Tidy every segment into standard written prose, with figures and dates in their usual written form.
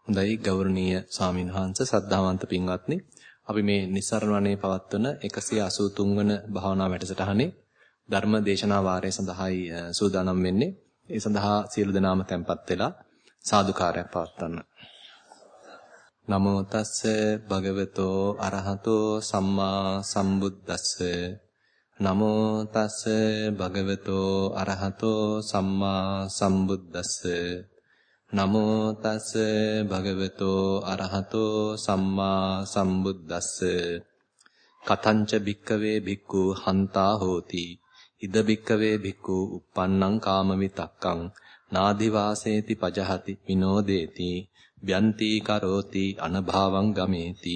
හොඳයි ගෞරවනීය ස්වාමීන් වහන්සේ සද්ධාවන්ත පින්වත්නි අපි මේ නිස්සරණ වනේ පවත්වන 183 වන භාවනා වැඩසටහනේ ධර්ම දේශනා වාරය සඳහායි සූදානම් වෙන්නේ. ඒ සඳහා සියලු දෙනාම tempත් වෙලා සාදුකාරයක් පවත්වන්න. නමෝ තස්ස භගවතෝ අරහතෝ සම්මා සම්බුද්දස්ස නමෝ තස්ස භගවතෝ අරහතෝ සම්මා සම්බුද්දස්ස නමෝ තස්ස භගවතෝ අරහතෝ සම්මා සම්බුද්දස්ස කතංච භික්කවේ භික්ඛු හන්තා හෝති ඉද භික්කවේ භික්ඛු uppannං කාමවිතක්කං නාදි වාසේති පජහති විනෝදේති ව්‍යන්ති කරෝති අනභාවං ගමේති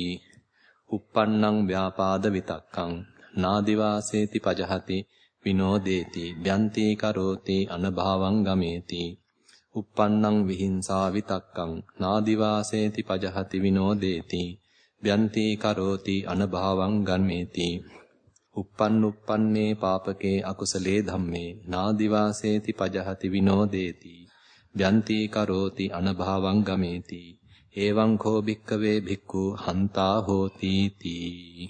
uppannං ව්‍යාපාද විතක්කං නාදි වාසේති පජහති විනෝදේති ව්‍යන්ති කරෝති අනභාවං ගමේති uppannං විහිංසා විතක්කං නාදි වාසේති පජහති විනෝදේති ව්‍යන්ති කරෝති අනභාවං ගමේති uppannuppanne පාපකේ අකුසලේ ධම්මේ නාදි වාසේති පජහති විනෝදේති ව්‍යන්ති කරෝති අනභාවං ගමේති එවං කෝ භික්කවේ භික්ඛු හන්තා හෝති තී.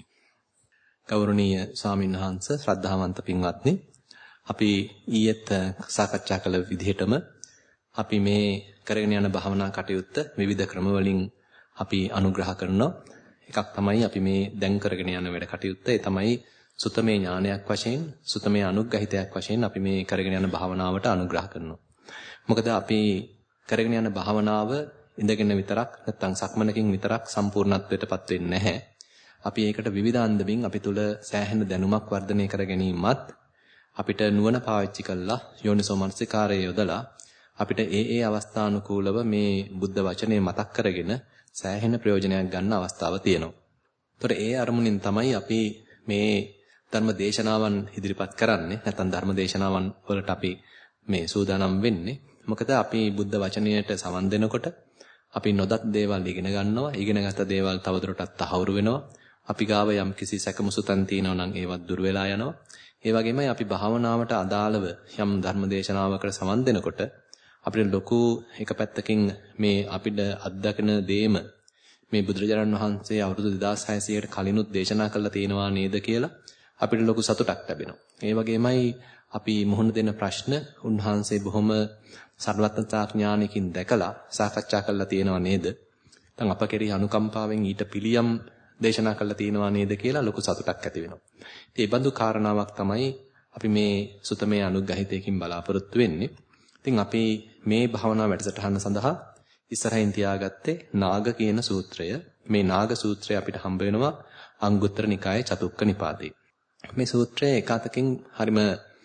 ගෞරවනීය ස්වාමීන් වහන්සේ ශ්‍රද්ධාවන්ත පින්වත්නි අපි ඊයේත් සාකච්ඡා කළ විදිහටම අපි මේ කරගෙන යන භාවනා කටයුත්ත විවිධ ක්‍රම වලින් අපි අනුග්‍රහ කරනවා. එකක් තමයි අපි මේ දැන් කරගෙන යන වැඩ කටයුත්ත. ඒ තමයි සුතමේ ඥානයක් වශයෙන්, සුතමේ අනුග්‍රහිතයක් වශයෙන් අපි මේ කරගෙන යන භාවනාවට අනුග්‍රහ කරනවා. මොකද අපි කරගෙන යන භාවනාව ඉඳගෙන විතරක් නැත්නම් සක්මනකින් විතරක් සම්පූර්ණත්වයටපත් වෙන්නේ නැහැ. අපි ඒකට විවිධ අන්දමින් අපි තුල සෑහෙන දැනුමක් වර්ධනය කර ගැනීමත් අපිට නුවණ පාවිච්චි කළා යෝනිසෝ මනසිකාරය යොදලා අපිට ඒ අවස්ථානුකූලව මේ බුද්ධ වචනේ මතක් කරගෙන සෑහෙන ප්‍රයෝජනයක් ගන්න අවස්ථාව තියෙනවා. ඒතර ඒ අරමුණින් තමයි අපි මේ ධර්ම දේශනාවන් ඉදිරිපත් කරන්නේ. නැත්නම් ධර්ම දේශනාවන් වලට අපි මේ සූදානම් වෙන්නේ. මොකද අපි බුද්ධ වචනයට සවන් දෙනකොට අපි නොදත් දේවල් ඉගෙන ගන්නවා. ඉගෙනගත් දේවල් තවදුරටත් තහවුරු වෙනවා. අපි ගාව යම් කිසි සැකමුසුතන් තියෙනවා නම් ඒවත් දුර වෙලා යනවා. ඒ වගේමයි අපි භාවනාවට අදාළව යම් ධර්ම දේශනාවකට සවන් දෙනකොට අපිට ලොකු එක පැත්තකින් මේ අපිට අත්දකින දේම මේ බුදුරජාණන් වහන්සේ අවුරුදු 2600කට කලිනුත් දේශනා කළා තියෙනවා නේද කියලා අපිට ලොකු සතුටක් ලැබෙනවා. ඒ වගේමයි අපි මුහුණ දෙන ප්‍රශ්න උන්වහන්සේ බොහොම සර්වඥතා ඥානකින් දැකලා සාකච්ඡා කළා තියෙනවා නේද? නැත්නම් අප කෙරෙහි අනුකම්පාවෙන් ඊට පිළියම් දේශනා කළා තියෙනවා නේද කියලා ලොකු සතුටක් ඇති වෙනවා. ඉතින් මේ බඳු කාරණාවක් තමයි අපි මේ සුතමේ අනුග්‍රහිතයකින් බලාපොරොත්තු වෙන්නේ. ඉතින් අපි මේ භාවනා වැඩසටහන සඳහා ඉස්සරහින් තියාගත්තේ නාග කියන සූත්‍රය. මේ නාග සූත්‍රය අපිට හම්බ වෙනවා අංගුත්තර නිකායේ චතුක්ක නිපාතේ. මේ සූත්‍රය එකතකින් හරිම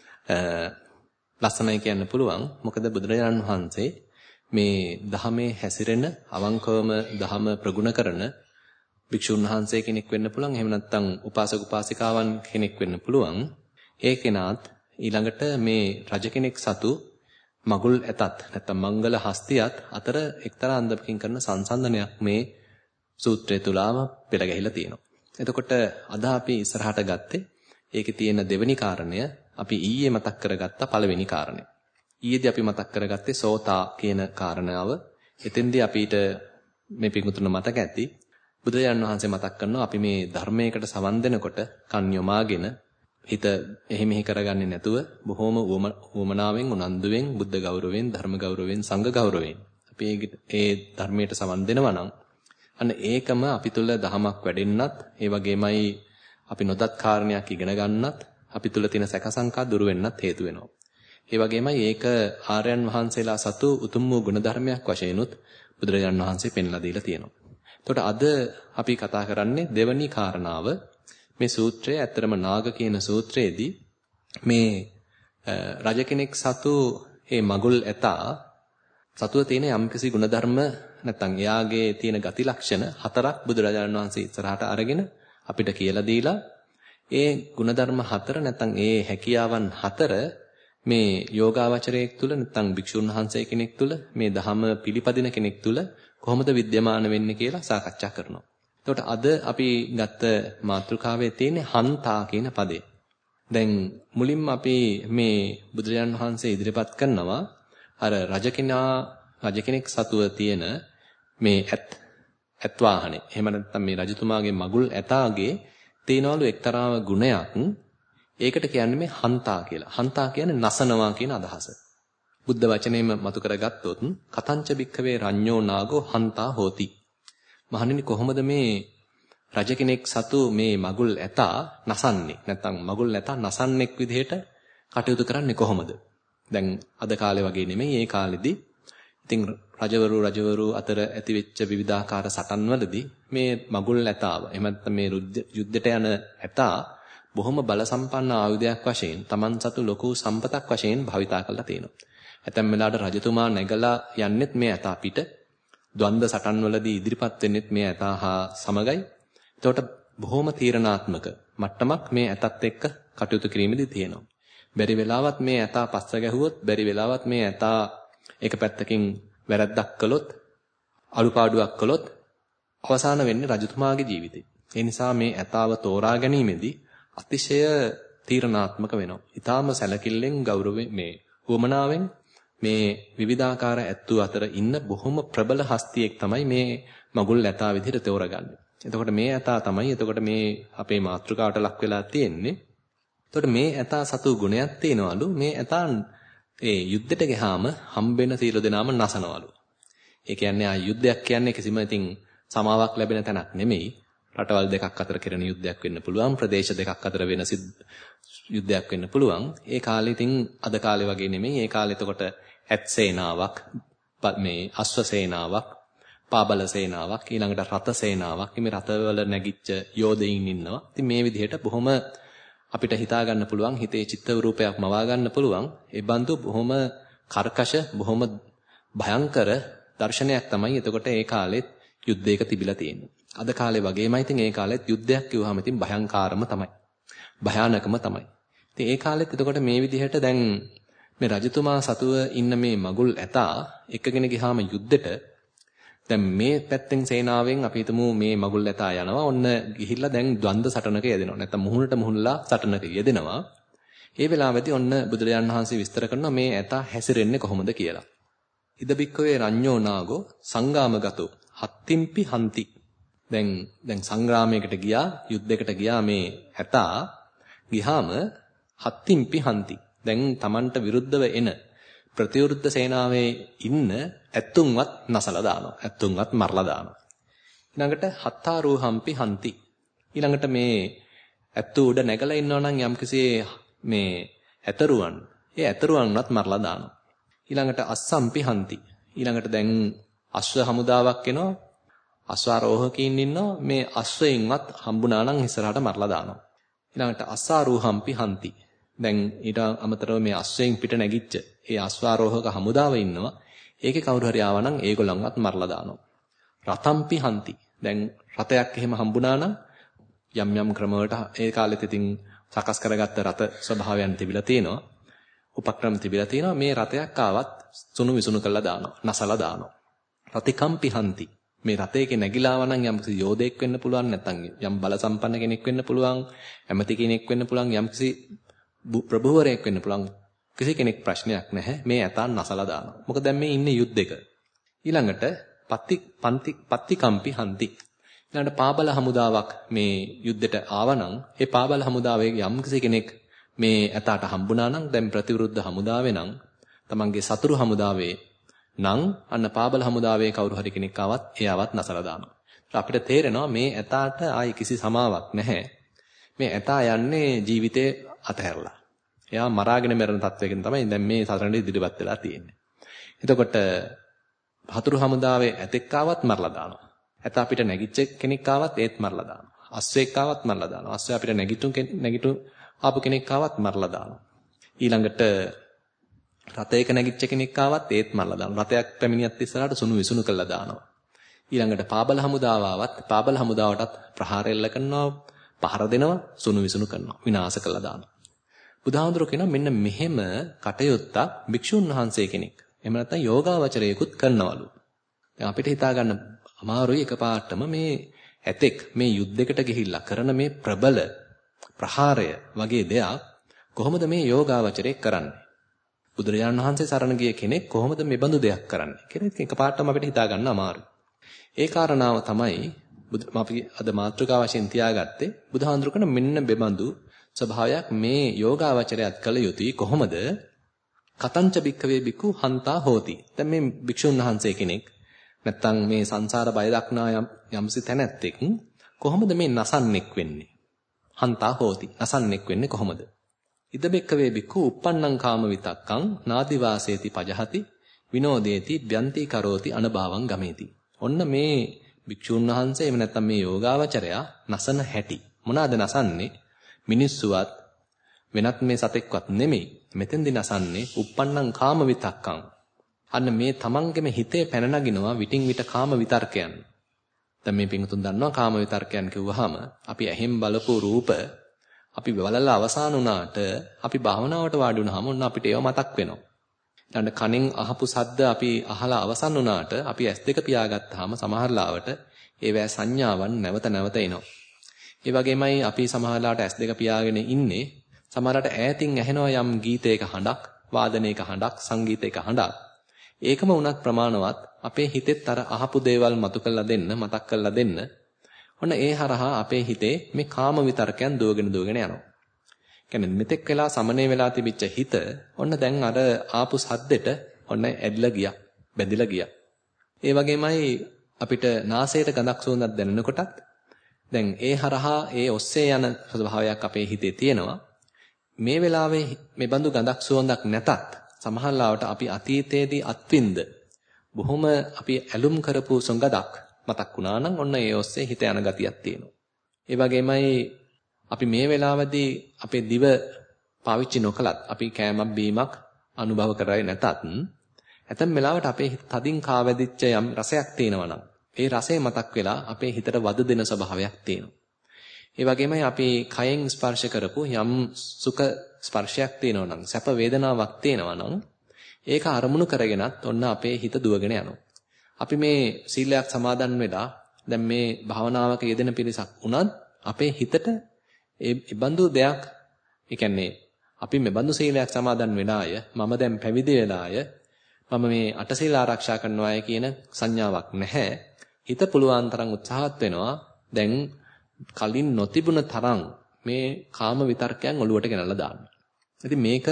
ලස්සනයි කියන්න පුළුවන්. මොකද බුදුරජාණන් වහන්සේ මේ ධහමේ හැසිරෙන අවංකවම ධහම ප්‍රගුණ කරන භික්ෂුන් වහන්සේ කෙනෙක් වෙන්න පුළුවන්. එහෙම නැත්නම් උපාසක උපාසිකාවන් කෙනෙක් වෙන්න පුළුවන්. ඒ කෙනාත් ඊළඟට මේ රජ කෙනෙක් සතු මගුල් ඇතත් නැත්නම් මංගල හස්තියත් අතර එක්තරා අන්දමකින් කරන සංසන්දනයක් මේ සූත්‍රය තුලම පෙළ ගැහිලා තියෙනවා. එතකොට අද අපි ඉස්සරහට ගත්තේ ඒකේ තියෙන දෙවෙනි කාරණය අපි ඊයේ මතක් කරගත්ත පළවෙනි කාරණය. ඊයේදී අපි මතක් කරගත්තේ සෝතා කියන කාරණාව. එතෙන්දී අපිට මේ පිටුතුන මතක ඇති බුදුරජාණන් වහන්සේ මතක් කරනවා අපි මේ ධර්මයකට සවන් දෙනකොට කන් යොමාගෙන හිත එහෙ මෙහෙ කරගන්නේ නැතුව බොහොම උවමනාවෙන් උනන්දුවෙන් බුද්ධ ගෞරවයෙන් ධර්ම ගෞරවයෙන් සංඝ ගෞරවයෙන් අපි ඒ ධර්මයට සවන් දෙනවා නම් අන්න ඒකම අපි තුල දහමක් වැඩෙන්නත් ඒ වගේමයි අපි නොදත් කාරණයක් ඉගෙන ගන්නත් අපි තුල තියෙන සැකසංකා දුරු වෙන්නත් හේතු වෙනවා. ඒ වගේමයි ඒක ආර්යයන් වහන්සේලා සතු උතුම් වූ ගුණධර්මයක් වශයෙන්ුත් බුදුරජාණන් වහන්සේ පෙන්ලා දීලා තියෙනවා. එතකොට අද අපි කතා කරන්නේ දෙවැනි කාරණාව. මේ සූත්‍රය ඇත්තරම නාග කියන සූත්‍රයේදී මේ රජ කෙනෙක් සතු මේ මගුල් ඇතා සතුව තියෙන යම්කිසි ගුණධර්ම නැත්නම් එයාගේ තියෙන ගති ලක්ෂණ හතරක් බුදුරජාණන් වහන්සේ ඉස්සරහට අරගෙන අපිට කියලා දීලා ඒ ගුණධර්ම හතර නැත්නම් ඒ හැකියාවන් හතර මේ යෝගාවචරයෙක් තුල නැත්නම් භික්ෂුන් වහන්සේ කෙනෙක් තුල මේ ධහම පිළිපදින කෙනෙක් තුල කොහොමද විද්‍යමාන වෙන්නේ කියලා සාකච්ඡා කරනවා. එතකොට අද අපි ගත්ත මාතෘකාවේ තියෙන හන්තා කියන පදේ. දැන් මුලින්ම අපි මේ බුදුරජාණන් වහන්සේ ඉදිරිපත් කරනවා අර රජ කෙනෙක් සතුව තියෙන මේ ඇත් වාහනේ. එහෙම නැත්නම් මේ රජතුමාගේ මගුල් ඇතාගේ තේනවලු එක්තරා ගුණයක්. ඒකට කියන්නේ මේ හන්තා කියලා. හන්තා කියන්නේ නසනවා කියන අදහස. බුද්ධ වචනේම මතු කරගත්තොත් කතංච භික්ඛවේ රඤ්ඤෝ නාගෝ හන්තා හෝති. මහණෙනි කොහොමද මේ රජ කෙනෙක් සතු මේ මගුල් ඇතා නසන්නේ? නැත්නම් මගුල් ඇතා නසන්නෙක් විදිහට කටයුතු කරන්නේ කොහොමද? දැන් අද කාලේ වගේ නෙමෙයි ඒ කාලෙදී ඉතින් රජවරු අතර ඇතිවෙච්ච විවිධාකාර සටන්වලදී මේ මගුල් ඇතාව එහෙම නැත්නම් මේ යුද්ධයට යන ඇතා බොහොම බල සම්පන්න ආයුධයක් වශයෙන් Taman සතු ලොකු සම්පතක් වශයෙන් භාවිතා කරලා තියෙනවා. ඇතැම් වෙලාවට රජතුමා නැගලා යන්නෙත් මේ ඇතා පිට. ද්වන්ද සටන්වලදී ඉදිරිපත් වෙන්නෙත් මේ ඇතා හා සමගයි. එතකොට බොහොම තීරණාත්මක මට්ටමක් මේ ඇතත් එක්ක කටයුතු කිරීමේදී තියෙනවා. බැරි වෙලාවත් මේ ඇතා පස්ස ගැහුවොත්, බැරි වෙලාවත් මේ ඇතා එක පැත්තකින් වැරද්දක් කළොත්, අලුපාඩුවක් කළොත් අවසාන වෙන්නේ රජතුමාගේ ජීවිතේ. ඒ නිසා මේ ඇතාව තෝරා ගැනීමේදී අතිශය තීරණාත්මක වෙනවා. ඊටාම සැලකිල්ලෙන් ගෞරවයෙන් මේ වමනාවෙන් මේ විවිධාකාර ඇත්තු අතර ඉන්න බොහොම ප්‍රබල හස්තියෙක් තමයි මේ මගුල් ඇතා විදිහට තෝරගන්නේ. එතකොට මේ ඇතා තමයි එතකොට මේ අපේ මාතෘකාවට ලක් වෙලා තියෙන්නේ. එතකොට මේ ඇතා සතු ගුණයක් තියෙනවලු. මේ ඇතා ඒ යුද්ධෙට ගියාම හම්බෙන සියලු දෙනාම නසනවලු. ඒ කියන්නේ ආ යුද්ධයක් කියන්නේ කිසිම ඉතින් සමාවක් ලැබෙන තැනක් නෙමෙයි. රටවල් දෙකක් අතර කෙරෙන යුද්ධයක් වෙන්න පුළුවන්. ප්‍රදේශ දෙකක් අතර වෙන යුද්ධයක් වෙන්න පුළුවන්. ඒ කාලේ ඉතින් අද කාලේ වගේ නෙමෙයි. ඒ කාලේ එතකොට ඇත් සේනාවක්, මේ අශ්ව සේනාවක්, පාබල සේනාවක්, ඊළඟට රත සේනාවක්, මේ රතවල නැගිච්ච යෝධයින් ඉන්නවා. ඉතින් මේ විදිහට බොහොම අපිට හිතා ගන්න පුළුවන්, හිතේ චිත්ත රූපයක් මවා ගන්න පුළුවන්. ඒ බඳු බොහොම කර්කශ, බොහොම භයංකර දර්ශනයක් තමයි එතකොට ඒ කාලෙත් යුද්ධයක තිබිලා තියෙන්නේ. අද කාලේ වගේමයි ඉතින් ඒ කාලෙත් යුද්ධයක් කිව්වහම ඉතින් භයංකාරම තමයි. භයානකම තමයි. ඉතින් ඒ කාලෙත් එතකොට මේ විදිහට දැන් මේ රජතුමා සතුව ඉන්න මේ මගුල් ඇතා එක්කගෙන ගියාම යුද්ධෙට දැන් මේ පැත්තෙන් සේනාවෙන් අපි හිතමු මේ මගුල් ඇතා යනවා. ඔන්න ගිහිල්ලා දැන් ද්වන්ද සටනක යෙදෙනවා. නැත්නම් මුහුණට මුහුණලා සටනක යෙදෙනවා. ඒ වෙලාවෙදී ඔන්න බුදුරජාණන් වහන්සේ විස්තර කරනවා මේ ඇතා හැසිරෙන්නේ කොහොමද කියලා. ඉද බික්කවේ රඤ්ඤෝ නාගෝ සංගාමගතෝ හත්තිම්පි හන්ති. දැන් සංග්‍රාමයකට ගියා, යුද්ධයකට ගියා මේ ඇතා ගියාම හත්තිම්පි හන්ති. දැන් Tamanට විරුද්ධව එන ප්‍රතිවිරුද්ධ සේනාවේ ඉන්න ඇත්තුන්වත් නසලා දානවා. ඇත්තුන්වත් මරලා දානවා. ඊළඟට හත්තාරෝහම්පි හන්ති. ඊළඟට මේ ඇත්තු උඩ නැගලා ඉන්නවා නම් යම්කිසි මේ ඇතරුවන්, ඒ ඇතරුවන්වත් මරලා දානවා. ඊළඟට අස්සම්පි හන්ති. ඊළඟට දැන් අශ්ව හමුදාවක් එනවා. අශ්වාරෝහකයින් ඉන්නවා. මේ අශ්වයින්වත් හම්බුනා නම් ඉස්සරහට මරලා දානවා. ඊළඟට අස්සාරෝහම්පි හන්ති. දැන් ඊට අමතරව මේ අශ්වයෙන් පිට නැගිච්ච ඒ අශ්වාරෝහක හමුදාව ඉන්නවා. ඒකේ කවුරු හරි ආවා නම් ඒගොල්ලන්වත් මරලා දානවා. රතම්පි හන්ති. දැන් රතයක් එහෙම හම්බුනා නම් යම් ක්‍රමවලට ඒ කාලෙත් ඉතින් සකස් කරගත්ත රත ස්වභාවයන් තිබිලා තියෙනවා. උපක්‍රම තිබිලා තියෙනවා. මේ රතයක් ආවත් සුණු විසුණු කරලා දානවා. නසලා දානවා. රතිකම්පි හන්ති. මේ රතේක නැగిලා ආව නම් යම්කිසි යෝධයෙක් වෙන්න පුළුවන්. නැත්නම් යම් බල සම්පන්න කෙනෙක් වෙන්න පුළුවන්. ඇමති කෙනෙක් වෙන්න පුළුවන්. යම්කිසි ප්‍රභූවරයෙක් වෙන්න පුළුවන්. කිසි කෙනෙක් ප්‍රශ්නයක් නැහැ. මේ ඇතාන් නසලා දානවා. මොකද දැන් මේ ඉන්නේ යුද්ධයක. ඊළඟට පත්තිකම්පි හන්ති. ඊළඟට පාබල හමුදාවක් මේ යුද්ධයට ආවනම් ඒ පාබල හමුදාවේ යම්කිසි කෙනෙක් මේ ඇතාට හම්බුණා නම් දැන් ප්‍රතිවිරුද්ධ හමුදාවේ නම් තමන්ගේ සතුරු හමුදාවේ නම් අන්න පාබල හමුදාවේ කවුරු හරි කෙනෙක් ආවත් එයාවත් නසලා දානවා. අපිට තේරෙනවා මේ ඇතාට ආයි කිසි සමාවක් නැහැ. මේ ඇතා යන්නේ ජීවිතේ අතහැරලා. එයා මරාගෙන මැරෙන තත්වයකින් තමයි දැන් මේ සතරේ ඉදිරිපත් වෙලා තියෙන්නේ. එතකොට හතුරු හමුදාවේ ඇතෙක් ආවත් මරලා දානවා. ඇතා අපිට නැගිච්ච කෙනෙක් ආවත් ඒත් මරලා දානවා. අස්සෙක් ආවත් මරලා දානවා. අස්සෙ අපිට නැගිටු ආපු කෙනෙක් ආවත් මරලා දානවා. ඊළඟට රතයක නැගිච්ච කෙනෙක් ආවත් ඒත් මරලා දානවා. රතයක් පැමිණියත් ඉස්සරහට සුණු විසුණු කළා දානවා. ඊළඟට පාබල හමුදාව ආවත් පාබල හමුදාවටත් ප්‍රහාර එල්ල කරනවා, පහර දෙනවා, සුණු විසුණු කරනවා, විනාශ කළා දානවා. බුදුහාමුදුරුවෝ කියනවා මෙන්න මෙහෙම කටයුත්තක් භික්ෂුන් වහන්සේ කෙනෙක්. එහෙම නැත්නම් යෝගාවචරයෙකුත් කරනවලු. දැන් අපිට හිතා ගන්න අමාරුයි එකපාරටම මේ ඇතෙක් මේ යුද්ධයකට ගිහිල්ලා කරන මේ ප්‍රබල ප්‍රහාරය වගේ දෙයක් කොහොමද මේ යෝගාවචරයෙක් කරන්නේ? බුදුරජාණන් වහන්සේ සරණ ගිය කෙනෙක් කොහොමද මේ බඳු දෙයක් කරන්නේ? කෙනෙක් එකපාරටම අපිට හිතා ගන්න අමාරුයි. ඒ කාරණාව තමයි අපි අද මාතෘකාව වශයෙන් තියාගත්තේ බුදුහාඳුරකන මෙන්න බෙබඳු ස්වභාවයක් මේ යෝගාවචරයත් කළ යුතුයි කොහොමද? කතංච භික්ඛවේ බිකු හන්තා හෝති. දැන් මේ භික්ෂුන් වහන්සේ කෙනෙක් නැත්තම් මේ සංසාර බය දක්නා යම්සි තැනැත්තෙක් කොහොමද මේ නසන්නෙක් වෙන්නේ? හන්තා හෝති. නසන්නෙක් වෙන්නේ කොහොමද? ඉද බික්ඛවේ බිකු uppannam කාම විතක්කං නාදිවාසේති පජහති විනෝදේති ව්‍යන්ති කරෝති අනභවං ගමේති. ඔන්න මේ භික්ෂුන් වහන්සේ එහෙම නැත්තම් මේ යෝගාවචරයා නසන හැටි. මොනවාද නසන්නේ? මිනිස්සුවත් වෙනත් මේ සතෙක්වත් නෙමෙයි. මෙතෙන්දී නසන්නේ uppannam කාම විතක්කං. අන්න මේ තමන්ගේම හිතේ පැන නගිනවා විටින් විට කාම විතර්කයන්. දැන් මේ පිංතුන් දන්නවා කාම විතර්කයන් කිව්වහම අපි ඇහෙන් බලපු රූප අපි බලලා අවසන් වුණාට අපි භාවනාවට වාඩි වුණාම ඔන්න අපිට ඒව මතක් වෙනවා. ඊළඟ කනෙන් අහපු සද්ද අපි අහලා අවසන් වුණාට අපි S2 පියාගත්තාම සමහර ලාවට ඒවැ සංඥාවන් නැවත නැවත එනවා. ඒ වගේමයි අපි සමහරලාට S2 පියාගෙන ඉන්නේ සමහරලාට ඈතින් ඇහෙනවා යම් ගීතයක හඬක්, වාදනයක හඬක්, සංගීතයක හඬක්. ඒකම වුණත් ප්‍රමාණවත් අපේ හිතෙත් අර අහපු දේවල් මතු කරලා දෙන්න, මතක් කරලා දෙන්න. ඔන්න ඒ හරහා අපේ හිතේ මේ කාම විතර්කයන් දුවගෙන යනවා. කියන්නේ මෙතෙක් වෙලා සමනේ වෙලා තිබිච්ච හිත ඔන්න දැන් අර ආපු සද්දෙට ඔන්න ඇදිලා ගියා, බැඳිලා ගියා. ඒ වගේමයි අපිට නාසයට ගඳක් සුවඳක් දැනෙනකොටත් දැන් ඒ හරහා ඒ ඔස්සේ යන ස්වභාවයක් අපේ හිතේ තියෙනවා. මේ වෙලාවේ මේ බඳු ගඳක් සුවඳක් නැතත් සමහර ලාවට අපි අතීතයේදී අත්විඳ බොහොම අපි ඇලුම් කරපු සොඟදක් මතක් වුණා නම් ඔන්න ඒ ඔස්සේ හිත යන ගතියක් තියෙනවා. ඒ වගේමයි අපි මේ වෙලාවේදී අපේ දිව පාවිච්චි නොකලත් අපි කෑමක් බීමක් අනුභව කරන්නේ නැතත් ඇතැම් වෙලාවට අපේ තදින් කාවැදිච්ච යම් රසයක් තියෙනවා නම් ඒ රසය මතක් වෙලා අපේ හිතට වද දෙන ස්වභාවයක් තියෙනවා. ඒ වගේමයි අපි කයෙන් ස්පර්ශ කරපු යම් සුඛ ස්පර්ශයක් තියෙනවා නම් සැප වේදනාවක් තියෙනවා නම් ඒක අරමුණු කරගෙනත් ඔන්න අපේ හිත දුවගෙන යනවා. අපි මේ සීලයක් සමාදන් වෙලා දැන් මේ භාවනාවක යෙදෙන පිරිසක් උනත් අපේ හිතට ඒ බඳු දෙයක් ඒ කියන්නේ අපි මේ බඳු සීලයක් සමාදන් වෙනාය මම දැන් පැවිදි වෙලාය මම මේ අටසීල ආරක්ෂා කරනවාය කියන සංඥාවක් නැහැ. හිත පුළුවන් තරම් උත්සාහත් වෙනවා දැන් කලින් නොතිබුණ තරම් මේ කාම විතර්කයන් ඔලුවට ගෙනල්ලා දාන්න. ඉතින් මේක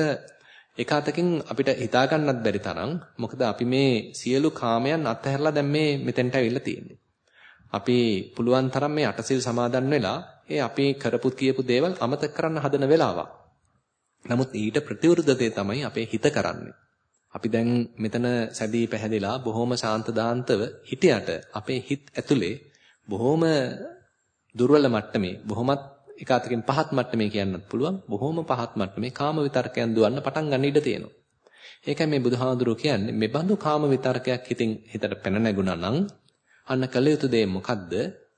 එක අතකින් අපිට හිතා ගන්නත් බැරි තරම් මොකද අපි මේ සියලු කාමයන් අත්හැරලා දැන් මේ මෙතෙන්ට ඇවිල්ලා තියෙන්නේ. අපි පුළුවන් තරම් මේ අටසිල් සමාදන් වෙලා ඒ අපි කරපු කියපු දේවල් අමතක කරන්න හදන වෙලාවක්. නමුත් ඊට ප්‍රතිවිරුද්ධ දේ තමයි අපේ හිත කරන්නේ. අපි දැන් මෙතන සැදී පැහැදිලා බොහොම ශාන්ත දාන්තව හිටියට අපේ හිත ඇතුලේ බොහොම දුර්වල මට්ටමේ බොහොමත් එක අතකින් පහත් මට්ටමේ කියන්නත් පුළුවන් බොහොම පහත් මට්ටමේ කාම විතර්කයන් දුවන්න පටන් ගන්න ඉඩ තියෙනවා. ඒකයි මේ බුදුහාඳුරෝ කියන්නේ මේ බඳු කාම විතර්කයක් හිතට පැන නැගුණා නම් අන්න කළ යුතු දේ මොකද්ද?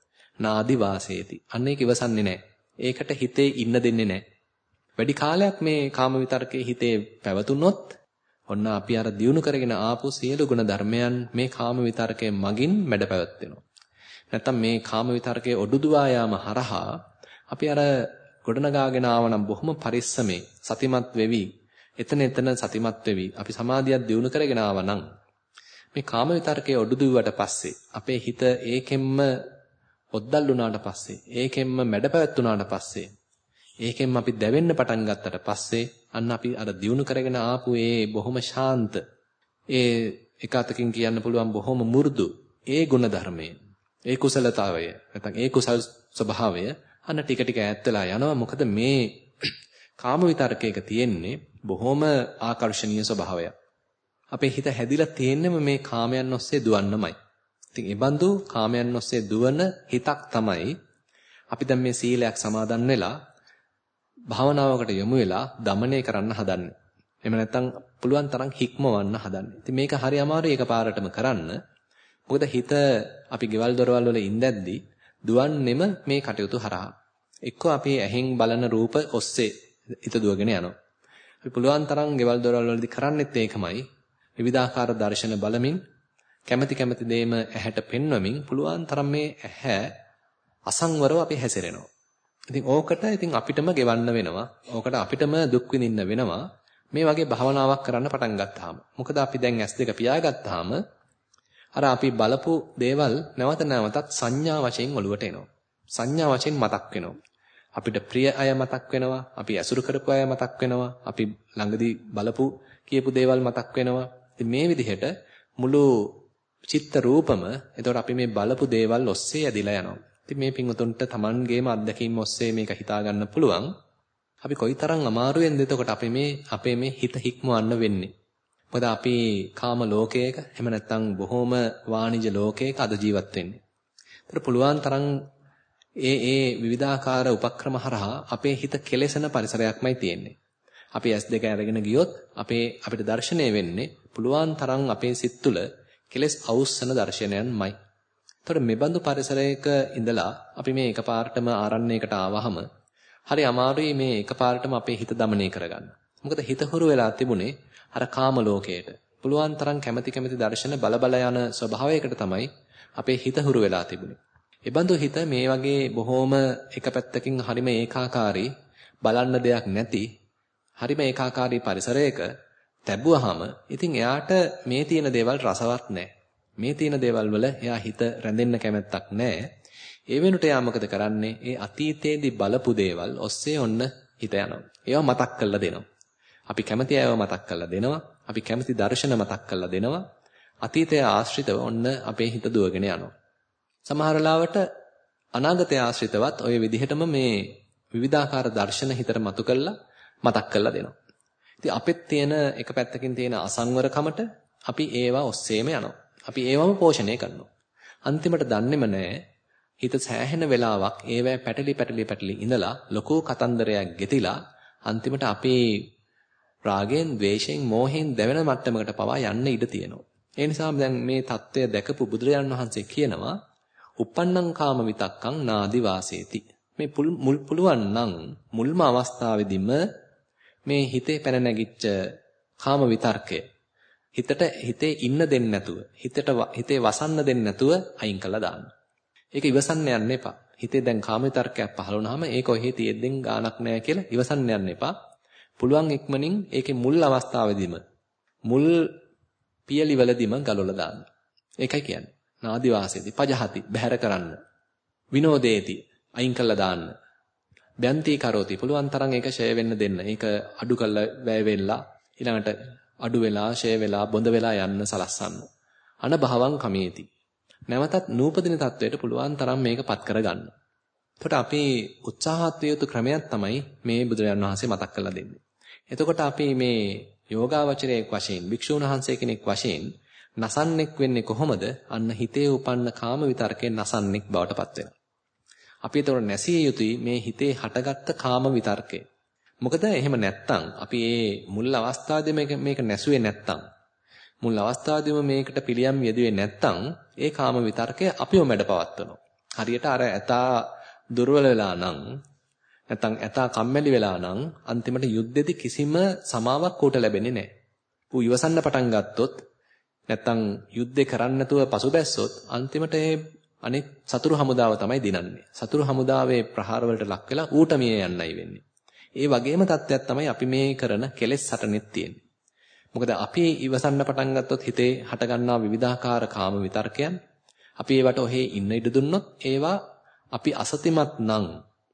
නාදි වාසේති. අන්න ඒක ඉවසන්නේ නැහැ. ඒකට හිතේ ඉන්න දෙන්නේ නැහැ. වැඩි කාලයක් මේ කාම විතර්කයේ හිතේ පැවතුනොත් ඔන්න අපි අර දියුණු කරගෙන ආපු සියලු ගුණ ධර්මයන් මේ කාම විතර්කයේ මගින් මැඩ පැවැත්වෙනවා. නැත්තම් මේ කාම විතර්කයේ ඔඩුදුවා යාම හරහා අපි අර ගොඩනගාගෙන ආවනම් බොහොම පරිස්සමේ සතිමත් වෙවි එතන සතිමත් වෙවි අපි සමාධියක් දියුණු කරගෙන ආවනම් මේ කාම විතර්කයේ ඔඩුදුවට පස්සේ අපේ හිත ඒකෙන්ම ඔද්දල් වුණාට පස්සේ ඒකෙන්ම මැඩපැවැත්ුණාට පස්සේ ඒකෙන්ම අපි දැවෙන්න පටන් ගත්තට පස්සේ අන්න අපි අර දියුණු කරගෙන ආපු ඒ බොහොම ශාන්ත ඒ එක අතකින් කියන්න පුළුවන් බොහොම මු르දු ඒ ගුණ ධර්මයේ ඒ කුසලතාවය නැත්නම් ඒ කුසල් ස්වභාවය අන්න ටික ටික ඈත් වෙලා යනවා. මොකද මේ කාම විතර්කයක තියෙන්නේ බොහොම ආකර්ෂණීය ස්වභාවයක්. අපේ හිත හැදිලා තියෙන්නම මේ කාමයන් ඔස්සේ දුවන්නමයි. ඉතින් ඒ බඳු කාමයන් ඔස්සේ දුවන හිතක් තමයි අපි දැන් මේ සීලයක් සමාදන් වෙලා භාවනාවකට යොමු වෙලා দমনය කරන්න හදන්නේ. එහෙම නැත්නම් පුළුවන් තරම් හික්මවන්න හදන්නේ. ඉතින් මේක හරි අමාරුයි එකපාරටම කරන්න. මොකද හිත අපි ගෙවල් දොරවල් වල ඉඳද්දි දුවන්නෙම මේ කටයුතු හරහා. එක්ක අපි ඇහෙන් බලන රූප ඔස්සේ හිත දුවගෙන යනවා. අපි පුළුවන් තරම් ගෙවල් දොරවල් වලදී කරන්නේත් ඒකමයි. විවිධාකාර දර්ශන බලමින් කැමැති දේම ඇහැට පෙන්වමින් පුළුවන් තරම් මේ ඇහැ අසංවරව අපි හැසිරෙනවා. ඉතින් ඕකට අපිටම ගෙවන්න වෙනවා. ඕකට අපිටම දුක් විඳින්න වෙනවා. මේ වගේ භාවනාවක් කරන්න පටන් ගත්තාම. මොකද අපි දැන් S2 පියාගත්තාම අර අපි බලපු දේවල් නැවත නැවතත් සංඥා වශයෙන් ඔළුවට එනවා. සංඥා වශයෙන් මතක් වෙනවා. අපිට ප්‍රිය අය මතක් වෙනවා. අපි ඇසුරු කරපු අය මතක් වෙනවා. අපි ළඟදී බලපු කියපු දේවල් මතක් වෙනවා. ඉතින් මේ විදිහට මුළු චිත්ත රූපම එතකොට අපි මේ බලපු දේවල් ඔස්සේ ඇදිලා යනවා. ඉතින් මේ පින්වතුන්ට Tamanගේම අත්දැකීම් ඔස්සේ මේක හිතා ගන්න පුළුවන්. අපි කොයිතරම් අමාරුවෙන්ද එතකොට අපේ මේ හිත හික්මවන්න වෙන්නේ. මොකද අපි කාම ලෝකයක එහෙම නැත්නම් බොහොම වාණිජ ලෝකයක අද ජීවත් වෙන්නේ. ඒතර පුළුවන් තරම් ඒ විවිධාකාර උපක්‍රම හරහා අපේ හිත කෙලෙසන පරිසරයක්මයි තියෙන්නේ. අපි S2 අරගෙන ගියොත් අපිට දැర్శණය වෙන්නේ පුළුවන් තරම් අපේ සිත් තුළ කෙලෙස් අවුස්සන දර්ශනයන්මයි. ඒතර මේ බඳු පරිසරයක ඉඳලා අපි මේ එකපාරටම ආරණ්‍යයකට ආවහම හරි අමාරුයි මේ එකපාරටම අපේ හිත দমনය කරගන්න. මොකද හිත හුරු වෙලා තිබුණේ අර කාම ලෝකයට. පුළුවන් තරම් කැමැති දර්ශන බල යන ස්වභාවයකට තමයි අපේ හිත හුරු වෙලා තිබුණේ. ඒ බඳු හිත මේ වගේ බොහොම එක පැත්තකින් හරිම ඒකාකාරී බලන්න දෙයක් නැති හරිම ඒකාකාරී පරිසරයක තැබුවාම ඉතින් එයාට මේ තියෙන දේවල් රසවත් නැහැ. මේ තියෙන දේවල් වල එයා හිත රැඳෙන්න කැමැත්තක් නැහැ. ඒ වෙනුවට එයා මොකද කරන්නේ? ඒ අතීතයේදී බලපු දේවල් ඔස්සේ ඔන්න හිත යනවා. ඒවා මතක් කරලා දෙනවා. අපි කැමති අයව මතක් කරලා දෙනවා. අපි කැමති දර්ශන මතක් කරලා දෙනවා. අතීතය ආශ්‍රිතව ඔන්න අපේ හිත දුවගෙන යනවා. සමහර ලාවට අනාගතය ආශ්‍රිතවත් ওই විදිහටම මේ විවිධාකාර දර්ශන හිතට මතු කරලා මතක් කරලා දෙනවා. ඉතින් අපෙත් තියෙන එක පැත්තකින් තියෙන අසංවරකමට අපි ඒවා ඔස්සේම යනවා. අපි ඒවම පෝෂණය කරනවා. අන්තිමට දන්නේම නැහැ හිත සෑහෙන වෙලාවක් ඒවැ පැටලි ඉඳලා ලොකු කතන්දරයක් ගෙතිලා අන්තිමට අපේ රාගෙන්, ද්වේෂයෙන්, මෝහෙන් දැවෙන මට්ටමකට පවා යන්න ඉඩ තියෙනවා. ඒ නිසා දැන් මේ தত্ত্বය දැකපු බුදුරජාණන් වහන්සේ කියනවා uppannam kama vitakkam nadi vaseti. මේ පුළුවන් නම් මුල්ම අවස්ථාවේදීම මේ හිතේ පැන නැගිච්ච කාම විතර්කය හිතේ ඉන්න දෙන්නේ නැතුව හිතේ වසන්න දෙන්නේ නැතුව අයින් කළා දාන්න. ඒක ඉවසන්න යන්න එපා. හිතේ දැන් කාම විතර්කයක් පහළ වුණාම ඒක ඔහේ තියෙද්දෙන් ගාණක් නැහැ කියලා ඉවසන්න යන්න එපා. පුළුවන් ඉක්මනින් ඒකේ මුල් අවස්ථාවේදීම මුල් පියලිවලදීම ගලවලා දාන්න. ඒකයි කියන්නේ. නාදි වාසේදී පජහති බහැර කරන්න. විනෝදේති අයින් කළා දාන්න. බ්‍යන්ති කරෝති පුළුවන් තරම් ඒක ෂය වෙන්න දෙන්න. ඒක අඩු කළා වැය වෙලා ඊළඟට අඩු වෙලා ෂය වෙලා බොඳ වෙලා යන්න සලස්සන්න. අනභවං කමේති. නැවතත් නූපදින තත්වයට පුළුවන් තරම් මේකපත් කරගන්න. එතකොට අපි උත්සාහත් විය යුතු ක්‍රමයක් තමයි මේ බුදුරජාණන් වහන්සේ මතක් කරලා දෙන්නේ. එතකොට අපි මේ යෝගාවචරයෙක් වශයෙන් භික්ෂුන් වහන්සේ කෙනෙක් වශයෙන් නසන්නෙක් වෙන්නේ කොහොමද? අන්න හිතේ උපන්න කාම විතර්කයෙන් නසන්නෙක් බවට පත් වෙනවා. අපි ඒතකොට නැසිය යුතුයි මේ හිතේ හටගත්ත කාම විතර්කය. මොකද එහෙම නැත්තම් අපි මේ මුල් අවස්ථාවේදී මේක නැසුවේ නැත්තම් මුල් අවස්ථාවේදීම මේකට පිළියම් යෙදුවේ නැත්තම් ඒ කාම විතර්කය අපිව මැඩපවත්වනවා. හරියට අර ඇතා දුර්වල වෙලා නම් නැත්තම් ඇතා කම්මැලි වෙලා නම් අන්තිමට යුද්ධෙදි කිසිම සමාවක් උට ලැබෙන්නේ නැහැ. ඌ ඉවසන්න පටන් ගත්තොත් නැත්තම් යුද්ධේ කරන්න නැතුව පසුබැස්සොත් අන්තිමට ඒ අනෙක් සතුරු හමුදාව තමයි දිනන්නේ. සතුරු හමුදාවේ ප්‍රහාර වලට ලක් වෙලා ඌට මිය යන්නයි වෙන්නේ. ඒ වගේම තත්ත්වයක් තමයි අපි මේ කරන කෙලෙස් සටනෙත් තියෙන්නේ. මොකද අපි ඉවසන්න පටන් ගත්තොත් හිතේ හටගන්නා විවිධාකාර කාම විතර්කයන් අපි ඒවට ඔහේ ඉන්න ඉඩ දුන්නොත් ඒවා අපි අසතිමත් නම්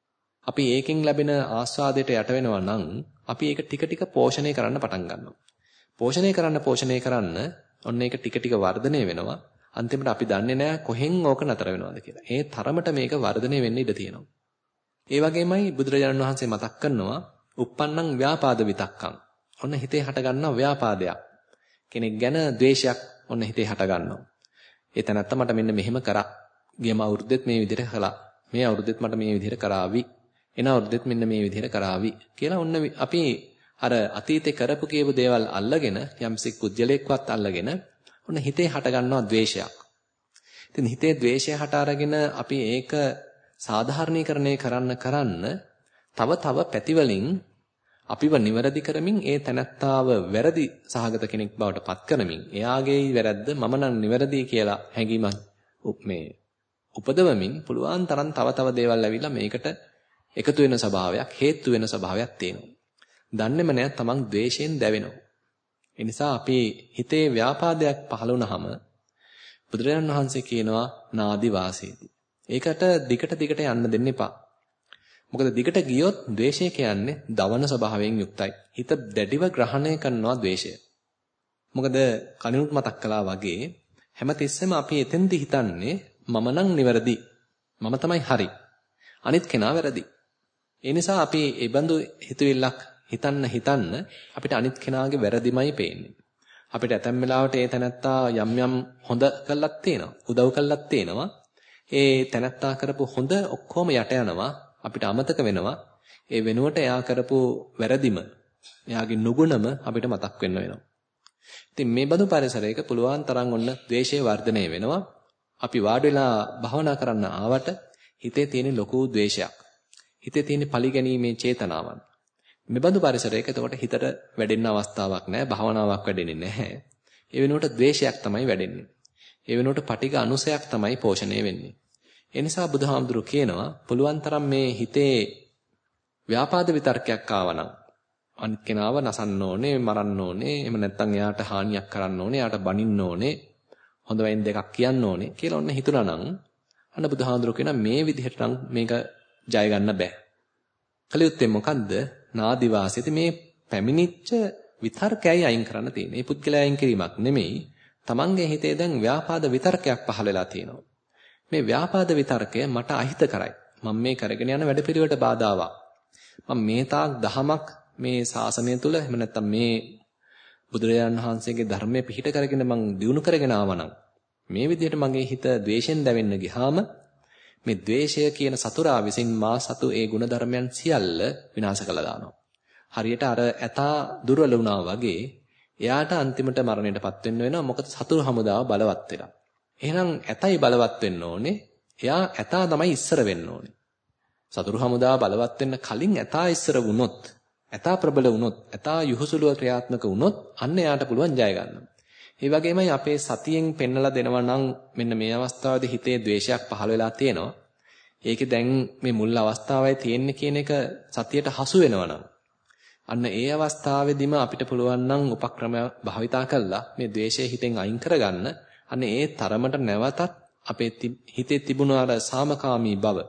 අපි ඒකෙන් ලැබෙන ආස්වාදයට යට වෙනවා නම් අපි ඒක ටික ටික පෝෂණය කරන්න පටන් ගන්නවා. පෝෂණය කරන්න ඔන්න ඒක ටික ටික වර්ධනය වෙනවා. අන්තිමට අපි දන්නේ නැහැ කොහෙන් ඕක නතර වෙනවද කියලා. ඒ තරමට මේක වර්ධනය වෙන්න ඉඩ තියෙනවා. ඒ වගේමයි බුදුරජාණන් වහන්සේ මතක් කරනවා uppannam ව්‍යාපාද විතක්කම්. ඔන්න හිතේ හට ගන්නා ව්‍යාපාදයක්. කෙනෙක් ගැන ද්වේෂයක් ඔන්න හිතේ හට ගන්නවා. ඒ තැනත්ත මට මෙන්න මෙහෙම කරා. ගියම අවුරුද්දෙත් මේ විදිහට කළා. මේ අවුරුද්දෙත් මට මේ විදිහට කරાવી. එන අවුරුද්දෙත් මෙන්න මේ විදිහට කරાવી කියලා ඔන්න අපි අර අතීතේ කරපු කීප දේවල් අල්ලගෙන යම්සික් පුජ්‍යලෙක්වත් අල්ලගෙන ඔන්න හිතේ හට ගන්නවා ද්වේෂයක්. ඉතින් හිතේ ද්වේෂය හට අරගෙන අපි ඒක සාධාරණීකරණය කරන්න තව පැතිවලින් අපිව නිවැරදි කරමින් ඒ තැනත්තාව වැරදි සහගත කෙනෙක් බවට පත් කරමින් එයාගේ වැරද්ද මම නම් නිවැරදි කියලා හැඟීමක් මේ උපදවමින් පුළුවන් තරම් තව දේවල් ඇවිල්ලා මේකට එකතු වෙන ස්වභාවයක් හේතු වෙන ස්වභාවයක් තියෙනවා. දන්නේම නැහැ තමන් ද්වේෂයෙන් දැවෙනවා. ඒ නිසා අපි හිතේ ව්‍යාපාදයක් පහළ වුණාම බුදුරජාණන් වහන්සේ කියනවා නාදි වාසේති. ඒකට දිගට යන්න දෙන්න එපා. මොකද දිගට ගියොත් ද්වේෂය කියන්නේ දවන ස්වභාවයෙන් යුක්තයි. හිත දැඩිව ග්‍රහණය කරනවා ද්වේෂය. මොකද කලිනුත් මතක් කළා වගේ හැමතිස්සෙම අපි එතෙන්දි හිතන්නේ මම නම් නිවැරදි. මම තමයි හරි. අනිත් කෙනා වැරදි. ඒ නිසා අපි ඒ බඳු හිතවිල්ලක් හිතන්න අපිට අනිත් කෙනාගේ වැරදිමයි පේන්නේ. අපිට ඇතැම් වෙලාවට ඒ තැනත්තා යම් හොඳ කළක් තියෙනවා. උදව් කළක් තියෙනවා. ඒ තැනත්තා කරපු හොඳ ඔක්කොම යට යනවා. අපිට අමතක වෙනවා. ඒ වෙනුවට එයා කරපු වැරදිම, එයාගේ නුගුණම අපිට මතක් වෙනවා. ඉතින් මේ බඳු පරිසරයක පුළුවන් තරම් ඔන්න ද්වේෂය වර්ධනය වෙනවා. අපි වාඩි වෙලා භවනා කරන්න ආවට හිතේ තියෙන ලොකු ද්වේෂයක්. හිතේ තියෙන පරිගැනීමේ චේතනාවන්. මේ බඳු පරිසරයක එතකොට හිතට වැඩෙන්න අවස්ථාවක් නැහැ. භවනාවක් වැඩෙන්නේ නැහැ. ඒ වෙනුවට ද්වේෂයක් තමයි වැඩෙන්නේ. ඒ වෙනුවට පටිඝ අනුසයක් තමයි පෝෂණය වෙන්නේ. ඒ නිසා බුදුහාමුදුරු කියනවා පුළුවන් තරම් මේ හිතේ ව්‍යාපාද විතර්කයක් ආවනම් අනිත් කෙනාව නසන්න ඕනේ, මරන්න ඕනේ, එහෙම නැත්නම් එයාට හානියක් කරන්න ඕනේ, එයාට බනින්න ඕනේ, හොඳ වයින් දෙකක් කියන්න ඕනේ කියලා ඔන්න හිතුණා නම් අන්න බුදුහාමුදුරු කියනවා මේ විදිහට නම් මේක ජය ගන්න බෑ. කලියුත්තේ මොකද්ද? නාදි වාසිත මේ පැමිණිච්ච විතර්කයයි අයින් කරන්න තියෙන්නේ. මේ පුද්ගලයා අයින් කිරීමක් නෙමෙයි. තමන්ගේ හිතේ දැන් ව්‍යාපාද විතර්කයක් පහළ වෙලා තියෙනවා. මේ ව්‍යාපාද විතර්කය මට අහිත කරයි. මම මේ කරගෙන යන වැඩපිළිවෙලට බාධාවක්. මම මේ තාක් දහමක් මේ ශාසනය තුල එහෙම නැත්නම් මේ බුදුරජාණන් වහන්සේගේ ධර්මයේ පිහිට කරගෙන මම දියුණු කරගෙන ආවනම් මේ විදිහට මගේ හිත ද්වේෂෙන් දැවෙන්න ගියාම මේ ද්වේෂය කියන සතුරා විසින් මා සතු ඒ ගුණධර්මයන් සියල්ල විනාශ කළා දානවා. හරියට අර ඇතා දුර්වල වුණා වගේ එයාට අන්තිමට මරණයටපත් වෙන්න වෙනවා. මොකද සතුරු හමුදාව බලවත් වෙලා. එහෙනම් ඇතයි බලවත් වෙන්න ඕනේ. එයා ඇතා තමයි ඉස්සර වෙන්න ඕනේ. සතුරු හමුදාව බලවත් වෙන්න කලින් ඇතා ඉස්සර වුණොත්, ඇතා ප්‍රබල වුණොත්, ඇතා යහුසුලුව ක්‍රියාත්මක වුණොත් අන්න එයාට පුළුවන් ජය ගන්න. ඒ වගේමයි අපේ සතියෙන් පෙන්නලා දෙනවා නම් මෙන්න මේ අවස්ථාවේදී හිතේ ද්වේෂයක් පහළ වෙලා තියෙනවා. ඒකේ දැන් මේ මුල් අවස්ථාවයි තියෙන්නේ කියන එක සතියට හසු වෙනවා නම් අන්න ඒ අවස්ථාවේදීම අපිට පුළුවන් නම් උපක්‍රම භාවිතා කළා මේ ද්වේෂය හිතෙන් අයින් කරගන්න. අන්න ඒ තරමට නැවතත් අපේ හිතේ තිබුණ අර සාමකාමී බව,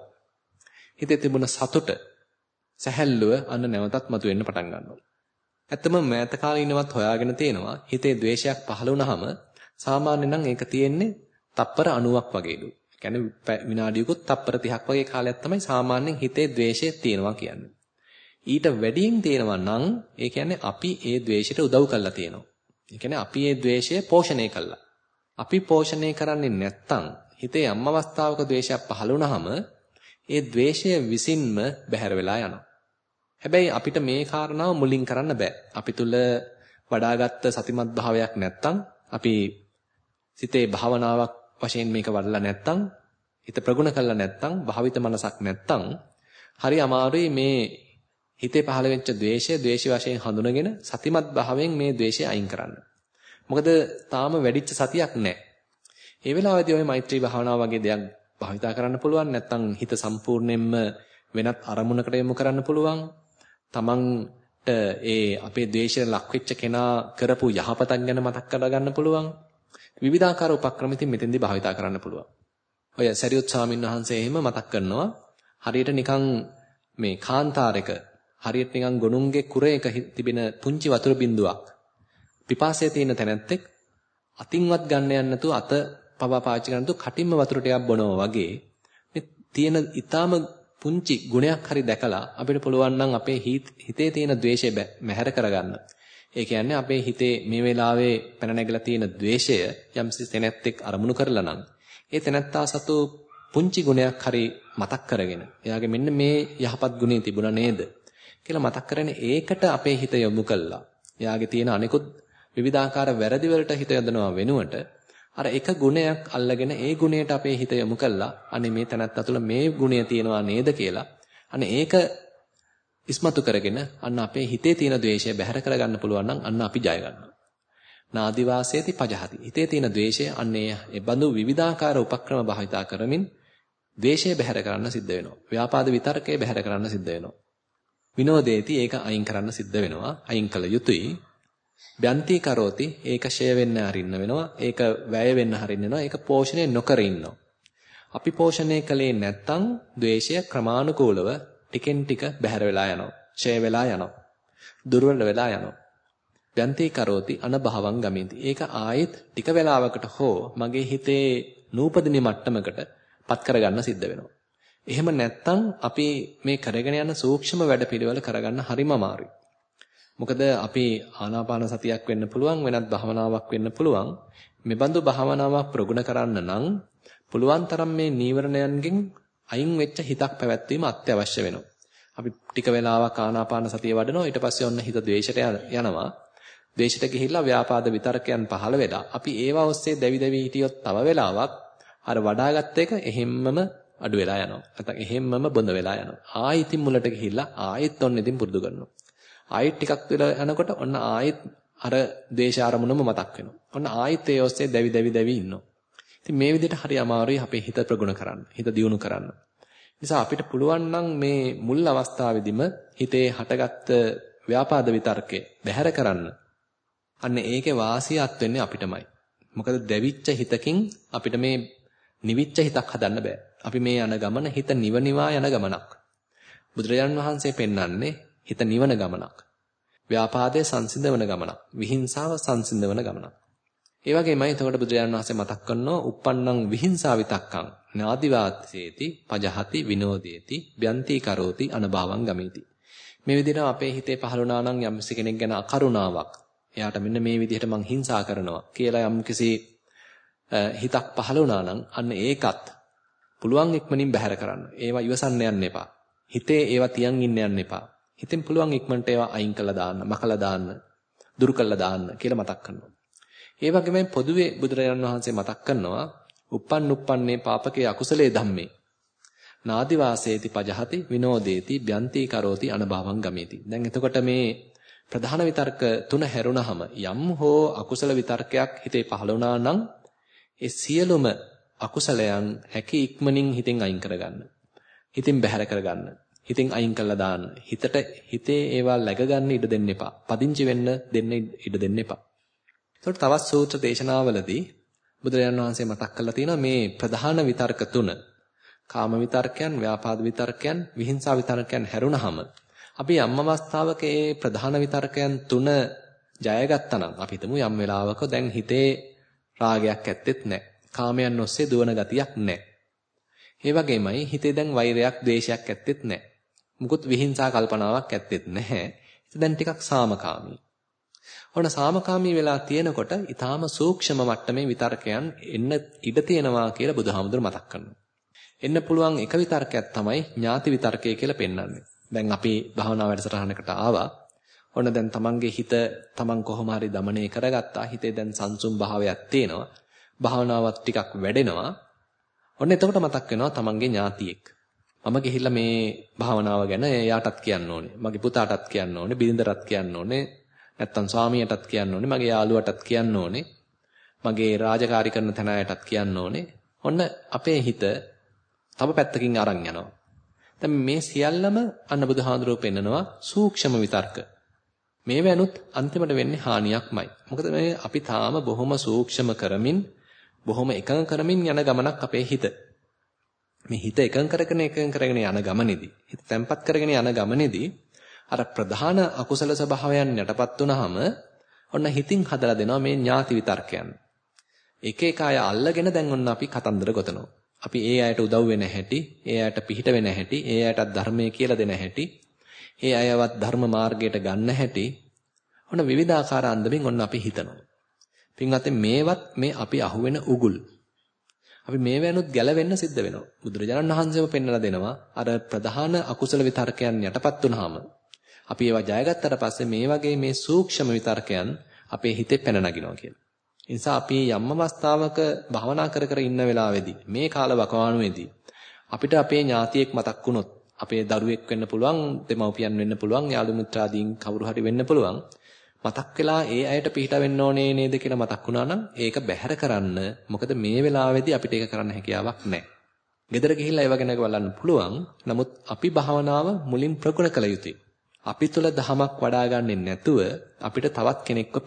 හිතේ තිබුණ සතුට, සැහැල්ලුව අන්න නැවතත් මතුවෙන්න පටන් ගන්නවා. ඇත්තම මෑත කාලේ ඉනවත් හොයාගෙන තියෙනවා හිතේ ද්වේෂයක් පහළ වුණාම සාමාන්‍යයෙන් නම් ඒක තියෙන්නේ තප්පර 90ක් වගේලු. ඒ කියන්නේ විනාඩියකුත් තප්පර 30ක් වගේ කාලයක් තමයි සාමාන්‍යයෙන් හිතේ ද්වේෂය තියෙනවා කියන්නේ. ඊට වැඩියෙන් තියෙනවා නම් ඒ කියන්නේ අපි ඒ ද්වේෂයට උදව් කරලා තියෙනවා. ඒ කියන්නේ අපි ඒ ද්වේෂය පෝෂණය කළා. අපි පෝෂණය කරන්නේ නැත්තම් හිතේ යම් අවස්ථාවක ද්වේෂයක් පහළ වුණාම ඒ ද්වේෂය විසින්ම බැහැර වෙලා යනවා. හැබැයි අපිට මේ කාරණාව මුලින් කරන්න බෑ. අපි තුල වඩාගත් සතිමත් භාවයක් නැත්තම් අපි සිතේ භාවනාවක් වශයෙන් මේක වඩලා නැත්තම් හිත ප්‍රගුණ කළා නැත්තම් භාවිත මනසක් නැත්තම් හරි අමාරුයි මේ හිතේ පහළ වෙච්ච ද්වේෂය ද්වේෂ වශයෙන් හඳුනගෙන සතිමත් භාවයෙන් මේ ද්වේෂය අයින් කරන්න. මොකද තාම වැඩිච්ච සතියක් නැහැ. ඒ වෙලාවේදී ඔය මෛත්‍රී භාවනාව වගේ දෙයක් භාවිතා කරන්න පුළුවන්. නැත්තම් හිත සම්පූර්ණයෙන්ම වෙනත් අරමුණකට යොමු කරන්න පුළුවන්. තමන්ට ඒ අපේ ද්වේෂයට ලක් වෙච්ච කෙනා කරපු යහපතක් ගැන මතක් කරගන්න පුළුවන්. විවිධාකාර උපක්‍රම ඉතින් මෙතෙන්දී භාවිතා කරන්න පුළුවන්. ඔය සරියුත් ස්වාමීන් වහන්සේ එහෙම මතක් කරනවා. හරියට නිකන් මේ කාන්තාරයක හරියට නිකන් ගොනුන්ගේ කුරයක තිබෙන පුංචි වතුර බින්දුවක්. පිපාසයේ තියෙන තැනැත්තෙක් අතින්වත් ගන්න යන්න නැතුව අත පවා පාවිච්චි කරන තු කටින්ම වතුර ටිකක් බොනවා වගේ මේ තියෙන ඊටාම පුංචි ගුණයක් හරි දැකලා අපිට පුළුවන් නම් අපේ හිතේ තියෙන ද්වේෂය මැහැර කරගන්න. ඒ කියන්නේ අපේ හිතේ මේ වෙලාවේ පැන නැගලා තියෙන ද්වේෂය යම්සි තැනැත්තෙක් අරමුණු කරලා නම් ඒ තැනැත්තා සතු පුංචි ගුණයක් හරි මතක් කරගෙන එයාගේ මෙන්න මේ යහපත් ගුණය තිබුණා නේද කියලා මතක් කරගෙන ඒකට අපේ හිත යොමු කළා. එයාගේ තියෙන අනිකුත් විවිධාකාර වැරදි වලට හිත යොදනවා වෙනුවට අර එක ගුණයක් අල්ලගෙන ඒ ගුණයට අපේ හිත යොමු කළා. අනේ මේ තැනත්තා තුළ මේ ගුණය තියෙනවා නේද කියලා. අනේ ඒක ඉස්මතු කරගෙන අන්න අපේ හිතේ තියෙන ද්වේෂය බැහැර කරගන්න පුළුවන් නම් අන්න අපි ජය ගන්නවා. නාදි වාසේති පජහති. හිතේ තියෙන ද්වේෂය අන්නේ ඒ බඳු විවිධාකාර උපක්‍රම භාවිතා කරමින් ද්වේෂය බැහැර කරන්න සිද්ධ වෙනවා. ව්‍යාපාද විතරකේ බැහැර කරන්න සිද්ධ වෙනවා. විනෝදේති ඒක අයින් කරන්න සිද්ධ වෙනවා. අයින් කළ යුතුයි. බ්‍යන්ති කරෝති ඒක ෂය වෙන්න හරින්න වෙනවා. ඒක වැය වෙන්න හරින්න වෙනවා. ඒක පෝෂණය නොකර ඉන්නවා. අපි පෝෂණය කළේ නැත්නම් ද්වේෂය ක්‍රමානුකූලව ටිකෙන් ටික බැහැර වෙලා යනවා. ෂය වෙලා යනවා. දුර්වල වෙලා යනවා. බ්‍යන්ති කරෝති අනභවං ගමින්ති. ඒක ආයෙත් ටික වෙලාවකට හෝ මගේ හිතේ නූපදිනි මට්ටමකට පත් කරගන්න සිද්ධ වෙනවා. එහෙම නැත්නම් අපි මේ කරගෙන යන සූක්ෂම වැඩපිළිවෙල කරගන්න හරිම අමාරුයි. මොකද අපි ආනාපාන සතියක් වෙන්න පුළුවන් වෙනත් භාවනාවක් වෙන්න පුළුවන්. මෙබඳු භාවනාවක් ප්‍රගුණ කරන්න නම් පුළුවන් තරම් මේ නීවරණයන්ගෙන් අයින් වෙච්ච හිතක් පැවැත්වීම අත්‍යවශ්‍ය වෙනවා. අපි ටික වෙලාවක් ආනාපාන සතිය වඩනවා ඊට පස්සේ ඔන්න හිත ද්වේෂයට යනවා. ද්වේෂයට ගිහිල්ලා ව්‍යාපාද විතරකයන් පහළ වෙලා අපි ඒවා ඔස්සේ දැවි දැවි හිටියොත් තව වෙලාවක් අර වඩාගත් එක එහෙම්මම අඩු වෙලා යනවා. නැත්නම් එහෙම්මම බොඳ වෙලා යනවා. ආයෙත් මුලට ගිහිල්ලා ආයෙත් ඔන්න ඉතින් පුරුදු කරනවා. ආයෙත් ටිකක් වෙලා යනකොට ඔන්න ආයෙත් අර ද්වේෂ ආරමුණම මතක් වෙනවා. ඔන්න ආයෙත් ඒ ඔස්සේ දැවි දැවි ඉන්නවා. ඉතින් මේ විදිහට හරි අමාරුයි අපේ හිත ප්‍රගුණ කරන්න. හිත දියුණු කරන්න. නිසා අපිට පුළුවන් නම් මේ මුල් අවස්ථාවේදීම හිතේ හටගත්ත ව්‍යාපාද විතර්කේ බැහැර කරන්න. අන්න ඒකේ වාසියත් වෙන්නේ අපිටමයි. මොකද දැවිච්ච හිතකින් අපිට මේ නිවිච්ච හිතක් හදන්න බෑ. අපි මේ යන ගමන හිත නිවනිවා යන ගමනක්. බුදුරජාණන් වහන්සේ පෙන්වන්නේ හිත නිවන ගමනක්. ව්‍යාපාදයේ සංසිඳවන ගමනක්. විහිංසාව සංසිඳවන ගමනක්. ඒ වගේමයි එතකොට බුදුරජාණන් වහන්සේ මතක් කරනවා uppannam විහිංසා විතක්කං නාදිවාසේති පජහති විනෝදේති බ්‍යන්ති කරෝති අනභවං ගමේති. මේ විදිහට අපේ හිතේ පහළුණා නම් යම්කිසි කෙනෙක් ගැන අකරුණාවක් එයාට මෙන්න මේ විදිහට මං හිංසා කරනවා කියලා යම්කිසි හිතක් පහළුණා නම් අන්න ඒකත් පුළුවන් ඉක්මනින් බැහැර කරන්න. ඒවා ඉවසන්න යන්න එපා. හිතේ ඒවා තියන් ඉන්න යන්න එපා. හිතෙන් පුළුවන් ඉක්මනට ඒවා අයින් කළා දාන්න, මකලා දාන්න, දුරු කළා දාන්න කියලා මතක් කරනවා. ඒ වගේම පොදුවේ බුදුරජාණන් වහන්සේ මතක් කරනවා uppannuppanne පාපකේ අකුසලේ ධම්මේ නාදිවාසේති පජහති විනෝදේති බ්‍යන්ති කරෝති අනභවං ගමේති. දැන් එතකොට මේ ප්‍රධාන විතර්ක තුන හැරුණාම යම් හෝ අකුසල විතර්කයක් හිතේ පහළ වුණා නම් ඒ සියලුම අකුසලයන් හැකි ඉක්මනින් හිතෙන් අයින් කරගන්න. හිතින් බැහැර කරගන්න. හිතින් අයින් කළා දාන්න. හිතේ ඒවා läග ගන්න ඉඩ දෙන්න එපා. පදිංචි වෙන්න දෙන්න ඉඩ දෙන්න එපා. ඒකට තවත් සූත්‍ර දේශනාවලදී බුදුරජාණන් වහන්සේ මතක් කරලා තියෙනවා මේ ප්‍රධාන විතර්ක තුන. කාම විතර්කයන්, ව්‍යාපාද විතර්කයන්, විහිංසා විතර්කයන් හැරුණාම අපි යම් අවස්ථාවක මේ ප්‍රධාන විතර්කයන් තුන ජයගත්තා නම් අපි හිතමු යම් වෙලාවක දැන් හිතේ රාගයක් ඇත්තෙත් නැහැ. කාමයන් ඔස්සේ දුවන ගතියක් නැහැ. ඒ වගේමයි හිතේ දැන් වෛරයක්, ද්වේෂයක් ඇත්තෙත් නැහැ. මුකුත් විහිංසා කල්පනාවක් ඇත්තෙත් නැහැ. ඒක දැන් ටිකක් සාමකාමී. ඔන්න සාමකාමී වෙලා තියෙනකොට ඊටාම සූක්ෂම මට්ටමේ විතර්කයන් එන්න ඉඩ තියෙනවා කියලා බුදුහාමුදුර මතක් කරනවා. එන්න පුළුවන් එක විතර්කයක් තමයි ඥාති විතර්කය කියලා පෙන්වන්නේ. දැන් අපි භාවනා වැඩසටහනකට ආවා. ඔන්න දැන් තමන්ගේ හිත තමන් කොහොම හරි দমনය කරගත්තා. හිතේ දැන් සංසුම් භාවයක් තියෙනවා. භාවනාවත් ටිකක් වැඩෙනවා. ඔන්න එතකොට මතක් වෙනවා තමන්ගේ ඥාතියෙක්. මම ගිහිල්ලා මේ භාවනාව ගැන එයාටත් කියන්න ඕනේ. මගේ පුතාටත් කියන්න ඕනේ. බිරිඳටත් කියන්න ඕනේ. නැත්තම් ස්වාමියාටත් කියන්න ඕනේ. මගේ යාළුවටත් කියන්න ඕනේ. මගේ රාජකාරී කරන තැනයටත් කියන්න ඕනේ. ඔන්න අපේ හිත තව පැත්තකින් අරන් යනවා. දැන් මේ සියල්ලම අන්න බුදුහාඳුරෝ පෙන්නනවා සූක්ෂම විතර්ක. මේ වෙනුත් අන්තිමට වෙන්නේ හානියක්මයි. මොකද මේ අපි තාම බොහොම සූක්ෂම කරමින් බොහොම එකඟ කරමින් යන ගමනක් අපේ හිත. මේ හිත එකඟ කරගෙන යන ගමනේදී හිත තැම්පත් කරගෙන යන ගමනේදී අර ප්‍රධාන අකුසල ස්වභාවයන් යටපත් වුනහම ඔන්න හිතින් හදලා දෙනවා මේ ඥාති විතර්කයන්. එක එක අය අල්ලගෙන දැන් ඔන්න අපි කතන්දර ගොතනවා. අපි ඒ අයට උදව් වෙන හැටි, ඒ අයට පිහිට වෙන හැටි, ඒ අයටත් ධර්මයේ කියලා දෙන හැටි, ඒ අයවත් ධර්ම මාර්ගයට ගන්න හැටි ඔන්න විවිධාකාර අන්දමින් ඔන්න අපි හිතනවා. පින්වත්නි මේවත් මේ අපි අහුවෙන උගුල්. අපි මේ වෙනුත් ගැලවෙන්න සිද්ධ වෙනවා. බුදුරජාණන් වහන්සේම පෙන්වලා දෙනවා අර ප්‍රධාන අකුසල විතර්කයන් යටපත් වුනහම අපි ඒවා ජයගත්තට පස්සේ මේ වගේ මේ සූක්ෂම විතර්කයන් අපේ හිතේ පැන නගිනවා කියලා. ඒ නිසා අපි යම් අවස්ථාවක භවනා කර ඉන්න වෙලාවේදී මේ කාල වකවානුවේදී අපිට අපේ ඥාතියෙක් මතක් වුණොත් අපේ දරුවෙක් වෙන්න පුළුවන්, දෙමව්පියන් වෙන්න පුළුවන්, යාළු මිත්‍රාදීන් කවුරු හරි වෙන්න පුළුවන්. මතක් වෙලා ඒ අයට පිට වෙන්න ඕනේ නේද කියලා මතක් වුණා නම් ඒක බැහැර කරන්න. මොකද මේ වෙලාවේදී අපිට ඒක කරන්න හැකියාවක් නැහැ. ගෙදර ගිහිල්ලා ඒව ගැන බලන්න පුළුවන්. නමුත් අපි භාවනාව මුලින් ප්‍රගුණ කළ යුතුයි. අපි තුල දහමක් වඩා ගන්නෙ නැතුව අපිට තවත්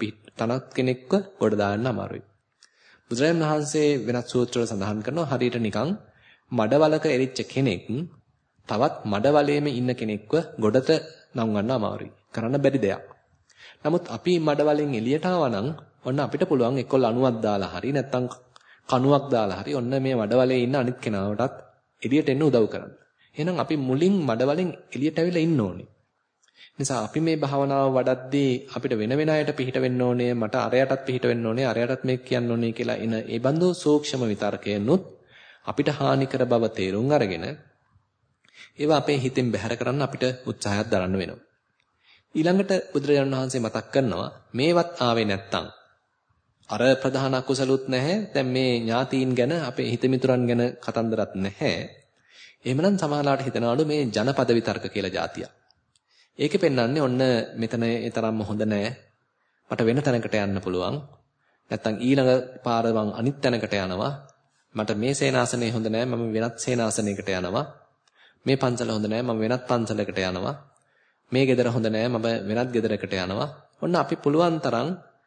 කෙනෙක්ව ගොඩ දාන්න අමාරුයි. බුදුරජාණන් වහන්සේ වෙනත් සූත්‍රවල සඳහන් කරනවා හරියට නිකන් මඩවලක එරිච්ච කෙනෙක් තවත් මඩවලේම ඉන්න කෙනෙක්ව ගොඩට නංවන්න අමාරුයි. කරන්න බැරි දෙයක්. නමුත් අපි මඩවලෙන් එළියට ආවනම් ඔන්න අපිට පුළුවන් එක්ක ලණුවක් දාලා හරි නැත්නම් කණුවක් දාලා හරි ඔන්න මේ මඩවලේ ඉන්න අනිත් කෙනාටත් එළියට එන්න උදව් කරන්න. එහෙනම් අපි මුලින් මඩවලෙන් එළියට ඇවිල්ලා ඉන්න ඕනේ. නිසා අපි මේ භාවනාව වඩද්දී අපිට වෙන වෙන අයට පිහිට වෙන්න ඕනේ, මට අරයටත් පිහිට වෙන්න ඕනේ, අරයටත් මේක කියන්න ඕනේ කියලා එන ඒ බඳු සූක්ෂම විතර්කයන්ොත් අපිට හානි කර බව තේරුම් අරගෙන ඒවා අපේ හිතෙන් බැහැර කරන්න අපිට උත්සාහයක් දරන්න වෙනවා. ඊළඟට බුදුරජාණන් වහන්සේ මතක් කරනවා මේවත් ආවේ නැත්තම් අර ප්‍රධාන අකුසලුත් නැහැ. දැන් මේ ඥාතීන් ගැන අපේ හිත මිතුරන් ගැන කතන්දරත් නැහැ. එහෙමනම් සමහරලාට හිතනවලු මේ ජනපද විතර්ක කියලා જાතිය. ඒකේ පෙන්වන්නේ ඔන්න මෙතන ඒ තරම්ම හොඳ නැහැ. මට වෙන තැනකට යන්න පුළුවන්. නැත්තම් ඊළඟ පාර මං අනිත් තැනකට යනවා. මට මේ සේනාසනේ හොඳ නැහැ. මම වෙනත් සේනාසනයකට යනවා. මේ පන්සල හොඳ නැහැ. මම වෙනත් පන්සලකට යනවා. මේ ගෙදර හොඳ නැහැ. මම වෙනත් ගෙදරකට යනවා. ඔන්න අපි පුළුවන් තරම්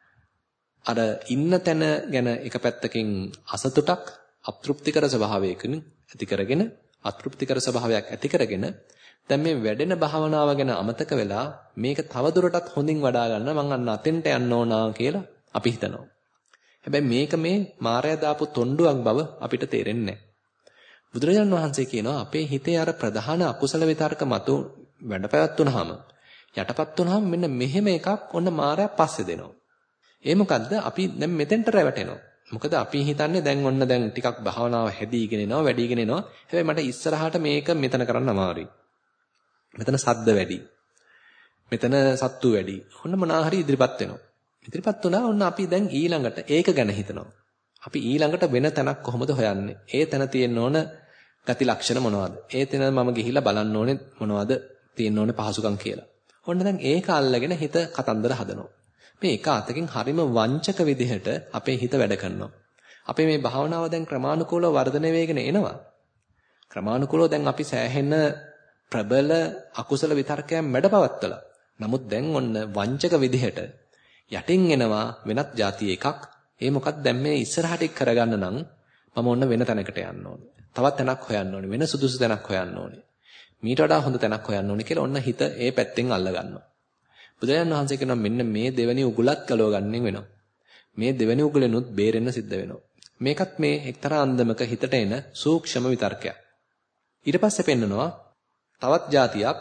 අර ඉන්න තැන ගැන එක පැත්තකින් අසතුටක් අතෘප්තිකර ස්වභාවයකින් ඇති කරගෙන අතෘප්තිකර ස්වභාවයක් ඇති කරගෙන දැන් මේ වැඩෙන භාවනාව ගැන අමතක වෙලා මේක තවදුරටත් හොඳින් වඩා ගන්න මං අන්න අතෙන්ට යන්න ඕනා කියලා අපි හිතනවා. හැබැයි මේක මේ මායя දාපු තොණ්ඩුවක් බව අපිට තේරෙන්නේ නැහැ. බුදුරජාණන් වහන්සේ කියනවා අපේ හිතේ අර ප්‍රධාන අකුසල විතර්ක මතු වැඩපැවැත්තුනහම යටපත් වුනහම මෙන්න මෙහෙම එකක් ඔන්න මායя පස්සේ දෙනවා. ඒ මොකද්ද? අපි දැන් මෙතෙන්ට රැවටෙනවා. මොකද අපි හිතන්නේ දැන් ටිකක් භාවනාව හැදීගෙන එනවා, වැඩිගෙන එනවා. හැබැයි මට ඉස්සරහට මේක මෙතන කරන්න අමාරුයි. මෙතන සද්ද වැඩි. මෙතන සත්තු වැඩි. ඔන්න මොනවා හරි ඉදිරිපත් වෙනවා. ඉදිරිපත් වුණා ඔන්න අපි දැන් ඊළඟට ඒක ගැන හිතනවා. අපි ඊළඟට වෙන තැනක් කොහොමද හොයන්නේ? ඒ තැන තියෙන්න ඕන ගති ලක්ෂණ මොනවද? ඒ තැන මම ගිහිල්ලා බලන්න ඕනේ මොනවද තියෙන්න ඕනේ පහසුකම් කියලා. ඔන්න දැන් ඒක අල්ලගෙන හිත කතන්දර හදනවා. මේ එක අතකින් හරිම වංචක විදිහට අපේ හිත වැඩ කරනවා. අපේ මේ භාවනාව දැන් ක්‍රමානුකූලව වර්ධනය වෙගෙන එනවා. ක්‍රමානුකූලව දැන් අපි සෑහෙන ප්‍රබල අකුසල විතර්කයන් මැඩපවත්තලා. නමුත් දැන් ඔන්න වංචක විදිහට යටින් එනවා වෙනත් જાති එකක්. ඒ මොකක්ද දැන් මේ ඉස්සරහට කරගන්න නම් මම ඔන්න වෙන තැනකට යන්න ඕනේ. තවත් තැනක් හොයන්න ඕනේ. වෙන සුදුසු තැනක් හොයන්න ඕනේ. මීට වඩා හොඳ තැනක් හොයන්න ඕනේ කියලා ඔන්න හිත ඒ පැත්තෙන් අල්ල ගන්නවා. බුදුරජාණන් වහන්සේ කියනවා මෙන්න මේ දෙවෙනි උගුලත් ගලව ගන්නෙන් වෙනවා. මේ දෙවෙනි උගුලෙනුත් බේරෙන්න සිද්ධ වෙනවා. මේකත් මේ එක්තරා අන්දමක හිතට එන සූක්ෂම විතර්කයක්. ඊට පස්සේ පෙන්නනවා තවත් જાතියක්.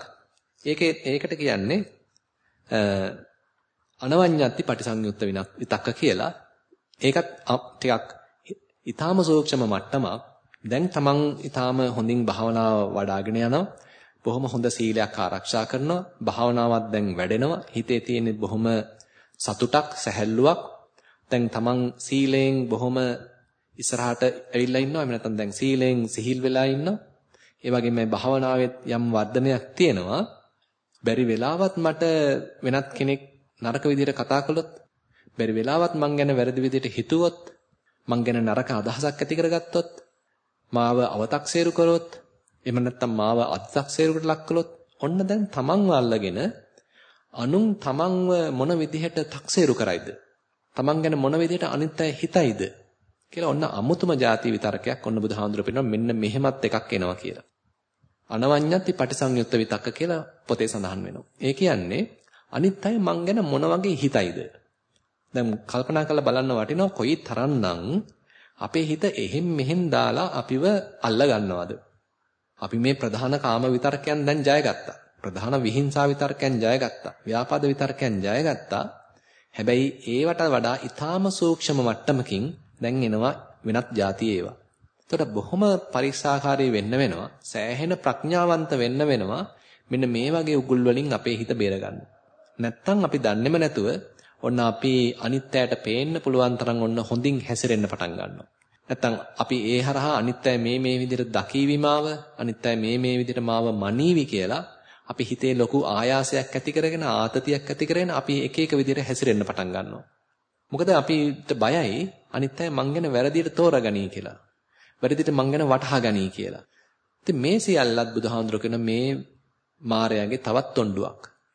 ඒකට කියන්නේ අනවඤ්ඤත්ති පටිසංයුත්ත විතක්ක කියලා. ඒකත් ටිකක් ඊටාම සූක්ෂම මට්ටමක්. දැන් තමන් ඊටාම හොඳින් භාවනාව වඩ아가ගෙන යනවා. බොහොම හොඳ සීලයක් ආරක්ෂා කරනවා. භාවනාවක් දැන් වැඩෙනවා. හිතේ තියෙන බොහොම සතුටක්, සැහැල්ලුවක්. දැන් තමන් සීලයෙන් බොහොම ඉස්සරහට ඇවිල්ලා ඉන්නවා. එහෙම නැත්නම් දැන් සීලයෙන් සිහිල් වෙලා ඉන්නවා. ඒ වගේම භාවනාවෙත් යම් වර්ධනයක් තියෙනවා. බැරි වෙලාවත් මට වෙනත් කෙනෙක් නරක විදිහට කතා කළොත්, බැරි වෙලාවත් මං ගැන වැරදි විදිහට හිතුවොත්, මං ගැන නරක අදහසක් ඇති කරගත්තොත්, මාව අව탁සේරු කරොත්, එහෙම නැත්නම් මාව අත්탁සේරුකට ලක් කළොත්, ඔන්න දැන් තමන්ව අල්ලගෙන අනුන් තමන්ව මොන විදිහට탁සේරු කරයිද? තමන් ගැන මොන විදිහට අනිත් අය හිතයිද? කියලා ඔන්න අමුතුම ಜಾති විතරකයක් ඔන්න බුදුහාමුදුරුවෝ පෙන්නනවා මෙන්න මෙහෙමත් එකක් එනවා කියලා. අනවඤ්ඤත්ති පටිසංයුත්ත විතක්ක කියලා පොතේ සඳහන් වෙනවා. ඒ කියන්නේ අනිත් අය මං ගැන මොන වගේ හිතයිද? දැන් කල්පනා කරලා බලන්න වටිනවා කොයි තරම්නම් අපේ හිත එහෙම් මෙහෙම් දාලා අපිව අල්ල ගන්නවද? අපි මේ ප්‍රධාන කාම විතර්කයන් දැන් ජයගත්තා. ප්‍රධාන විහිංසා විතර්කයන් ජයගත්තා. ව්‍යාපාද විතර්කයන් ජයගත්තා. හැබැයි ඒවට වඩා ඊටාම සූක්ෂම මට්ටමකින් දැන් එනවා වෙනත් જાති ඒවා. එතකොට බොහොම පරිස්සාකාරී වෙන්න වෙනවා. සෑහෙන ප්‍රඥාවන්ත වෙන්න වෙනවා. මෙන්න මේ වගේ උගුල් වලින් අපේ හිත බේරගන්න. නැත්තම් අපි දන්නේම නැතුව ඔන්න අපි අනිත්‍යයට පේන්න පුළුවන් තරම් ඔන්න හොඳින් හැසිරෙන්න පටන් ගන්නවා. නැත්තම් අපි ඒ හරහා අනිත්‍ය මේ විදිහට දකීවිමාව අනිත්‍ය මේ විදිහට මාව මනීවි කියලා අපි හිතේ ලොකු ආයාසයක් ඇති කරගෙන ආතතියක් ඇති කරගෙන අපි එක එක විදිහට හැසිරෙන්න පටන් ගන්නවා. මොකද අපිට බයයි අනිත්‍ය මං ගැන වැරදියට තෝරගනී කියලා. වැරදියට මං ගැන වටහා ගනී කියලා. ඉතින් මේ සියල්ලත් බුදුහාඳුර කියන මේ මායාවේ තවත් තොණ්ඩුවක්.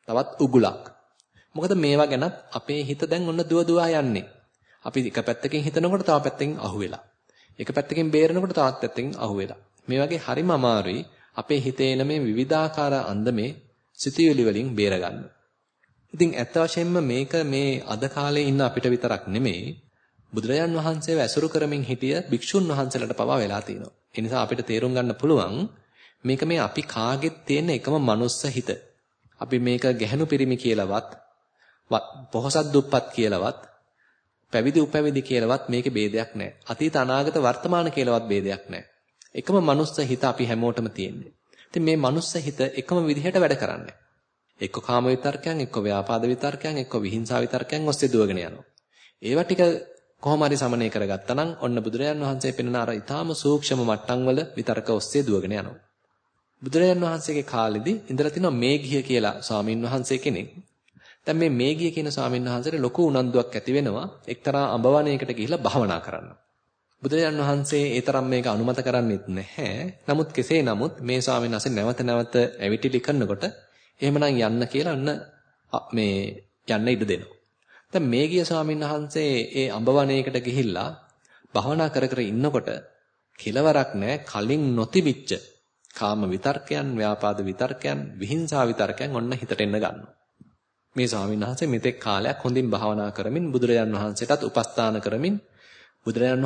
තවත් උගුලක්. මොකද මේවා ගැන අපේ හිත දැන් ඔන්න දුවදුවා යන්නේ. අපි එක පැත්තකින් හිතනකොට තව පැත්තකින් අහුවෙලා. එක පැත්තකින් බේරනකොට තවත් පැත්තකින් අහුවෙලා. මේ වගේ හරිම අමාරුයි අපේ හිතේ එන මේ විවිධාකාර අන්දමේ සිතුවිලි වලින් බේරගන්න. ඉතින් ඇත්ත වශයෙන්ම මේක මේ අද කාලේ ඉන්න අපිට විතරක් නෙමෙයි බුදුරජාන් වහන්සේව ඇසුරු කරමින් හිටිය භික්ෂුන් වහන්සේලාට පවා වෙලා තියෙනවා. ඒ නිසා අපිට තේරුම් ගන්න පුළුවන් මේක මේ අපි කාගෙත් තියෙන එකම මනුස්ස හිත. අපි මේක ගැහණු පිරිමි කියලාවත් පොහසත් දුප්පත් කියලාවත් පැවිදි උපැවිදි කියලාවත් මේකේ ભેදයක් නැහැ. අතීත අනාගත වර්තමාන කියලාවත් ભેදයක් නැහැ. එකම මනුස්ස හිත අපි හැමෝටම තියෙන්නේ. ඉතින් මේ මනුස්ස හිත එකම විදිහට වැඩ කරන්නේ. එක්ක කාම විතර්කයන්, එක්ක ව්‍යාපාද විතර්කයන්, එක්ක විහිංසාව විතර්කයන් ඔස්සේ දුවගෙන යනවා. ඒවා ටික කොහොම හරි සමනය කරගත්තා නම් ඔන්න බුදුරජාන් වහන්සේ පෙන්වන අර ඊටාම සූක්ෂම මට්ටම් වල විතර්ක ඔස්සේ දුවගෙන යනවා. බුදුරජාන් වහන්සේගේ කාලෙදී ඉඳලා තිනවා මේඝිය කියලා ස්වාමින් වහන්සේ කෙනෙක්. දැන් මේ මේඝිය කියන ස්වාමින් වහන්සේට ලොකු උනන්දුවක් ඇති වෙනවා එක්තරා අඹවණයකට ගිහිල්ලා භාවනා කරන්න. බුදුරජාන් වහන්සේ ඒ තරම් මේක අනුමත කරන්නේත් නැහැ. නමුත් කෙසේ නමුත් මේ ස්වාමීන් වහන්සේ නැවත නැවත ඇවිටිලි කරනකොට එහෙමනම් යන්න කියලා අන්න මේ යන්න ඉඩ දෙනවා. දැන් මේ ගිය ස්වාමීන් වහන්සේ ඒ අඹවණේකට ගිහිල්ලා භවනා කර කර ඉන්නකොට කෙලවරක් නැහැ කලින් නොතිබිච්ච කාම විතර්කයන්, ව්‍යාපාද විතර්කයන්, විහිංසා විතර්කයන් ඔන්න හිතට එන්න ගන්නවා. මේ ස්වාමීන් වහන්සේ මෙතෙක් කාලයක් හොඳින් භවනා කරමින් බුදුරජාන් වහන්සේටත් උපස්ථාන කරමින් බුදුරජාන්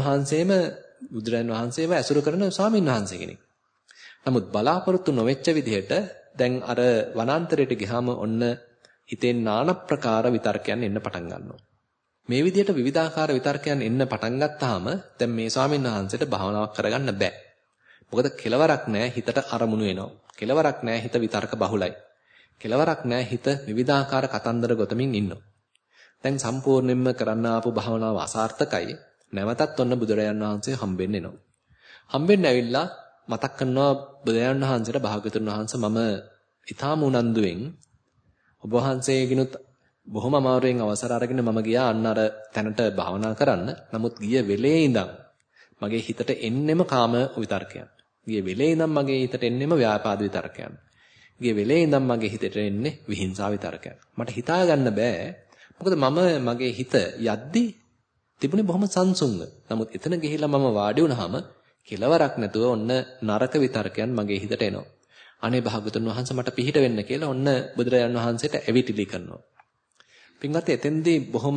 වහන්සේව ඇසුරු කරන ස්වාමීන් වහන්සේ කෙනෙක්. නමුත් බලාපොරොත්තු නොවෙච්ච විදිහට දැන් අර වනාන්තරයට ගියාම ඔන්න හිතේ নানা ප්‍රකාර විතර්කයන් එන්න පටන් ගන්නවා. මේ විදිහට විවිධාකාර විතර්කයන් එන්න පටන් ගත්තාම දැන් මේ ස්වාමීන් වහන්සේට භාවනාවක් කරගන්න බෑ. මොකද කෙලවරක් නැහැ හිතට අරමුණු එනවා. කෙලවරක් නැහැ හිත විතර්ක බහුලයි. කෙලවරක් නැහැ හිත විවිධාකාර කතන්දර ගොතමින් ඉන්නවා. දැන් සම්පූර්ණයෙන්ම කරන්න ආපු භාවනාව අසාර්ථකයි. නැවතත් ඔන්න බුදුරජාන් වහන්සේ හම්බෙන්න එනවා. හම්බෙන්න ඇවිල්ලා මතක් කරනවා බුදුරජාන් වහන්සේට භාග්‍යවතුන් වහන්සේ මම ඊටාම උනන්දුවෙන් ඔබ වහන්සේගෙනුත් බොහොම අමාරුවෙන් අවසර අරගෙන මම ගියා අන්න අර තැනට භාවනා කරන්න. නමුත් ගිය වෙලේ ඉඳන් මගේ හිතට එන්නෙම කාම විතර්කයන්. ගිය වෙලේ ඉඳන් මගේ හිතට එන්නෙම ව්‍යාපාද විතර්කයන්. ගිය වෙලේ ඉඳන් මගේ හිතට එන්නේ විහිංසාව විතර්කයන්. මට හිතා ගන්න බෑ. මොකද මගේ හිත යද්දි තිබුණේ බොහොම සංසුන්ව. නමුත් එතන ගිහිල්ලා මම වාඩි වුණාම කෙලවරක් නැතුව ඔන්න නරක විතර්කයන් මගේ හිතට එනවා. අනේ භාගතුන් වහන්සේ මට පිහිට වෙන්න කියලා ඔන්න බුදුරජාන් වහන්සේට ඇවිටිලි කරනවා. පින්වත් එතෙන්දී බොහොම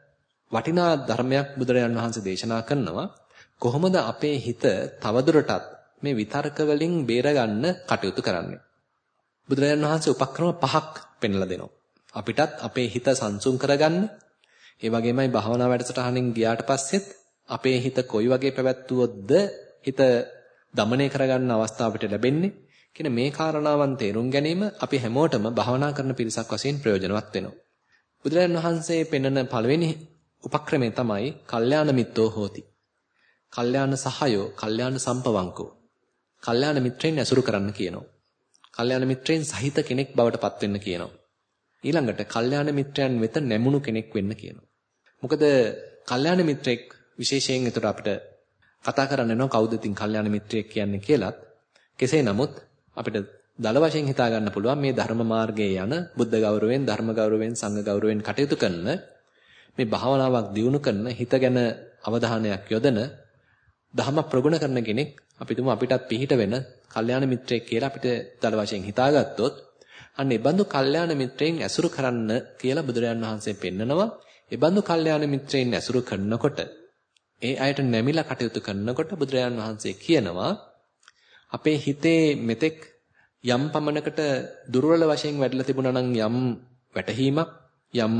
වටිනා ධර්මයක් බුදුරජාන් වහන්සේ දේශනා කරනවා. කොහොමද අපේ හිත තවදුරටත් මේ විතර්ක වලින් බේරගන්න කටයුතු කරන්නේ? බුදුරජාන් වහන්සේ උපක්‍රම 5ක් පෙන්වලා දෙනවා. අපිටත් අපේ හිත සංසුන් කරගන්න. ඒ වගේමයි භාවනා වැඩසටහනින් ගියාට පස්සෙත් අපේ හිත කොයි වගේ පැවැත්වුවොත්ද හිත দমনය කරගන්න අවස්ථාව අපිට ලැබෙන්නේ කියන මේ කාරණාවන් තේරුම් ගැනීම අපි හැමෝටම භාවනා කරන පිරිසක් වශයෙන් ප්‍රයෝජනවත් වෙනවා. බුදුරජාණන් වහන්සේ පෙන්වන පළවෙනි උපක්‍රමය තමයි කල්යාණ මිත්තෝ හෝති. කල්යාණ සහයෝ, කල්යාණ සම්පවංකෝ. කල්යාණ මිත්‍රයන් ඇසුරු කරන්න කියනවා. කල්යාණ මිත්‍රයන් සහිත කෙනෙක් බවට පත් වෙන්න කියනවා. ඊළඟට කල්යාණ මිත්‍රයන් වෙත නැමුණු කෙනෙක් වෙන්න කියනවා. මොකද කල්යාණ මිත්‍රෙක් විශේෂයෙන් ඒතර අපිට කතා කරන්න වෙනවා කවුද ඉතින් කල්යාණ මිත්‍රයෙක් කියන්නේ කියලාත්. කෙසේ නමුත් අපිට දල වශයෙන් හිතා ගන්න පුළුවන් මේ ධර්ම මාර්ගයේ යන බුද්ධ ගෞරවයෙන්, ධර්ම ගෞරවයෙන්, සංඝ ගෞරවයෙන් කටයුතු කරන මේ භාවනාවක් දියුණු කරන හිත ගැන අවධානයක් යොදන ධර්ම ප්‍රගුණ කරන කෙනෙක් අපි තුමු අපිටත් පිහිට වෙන කල්යාණ මිත්‍රයෙක් කියලා අපිට දල වශයෙන් හිතාගත්තොත් අන්න ඒ බඳු කල්යාණ මිත්‍රයන් ඇසුරු කරන්න කියලා බුදුරජාණන් වහන්සේ පෙන්නනවා. ඒ බඳු කල්යාණ මිත්‍රයන් ඇසුරු කරනකොට ඒ අයට නැමිලා කටයුතු කරනකොට බුදුරජාණන් වහන්සේ කියනවා අපේ හිතේ මෙතෙක් යම් පමණකට දුර්වල වශයෙන් වැඩිලා තිබුණා නම් යම් වැටහීමක් යම්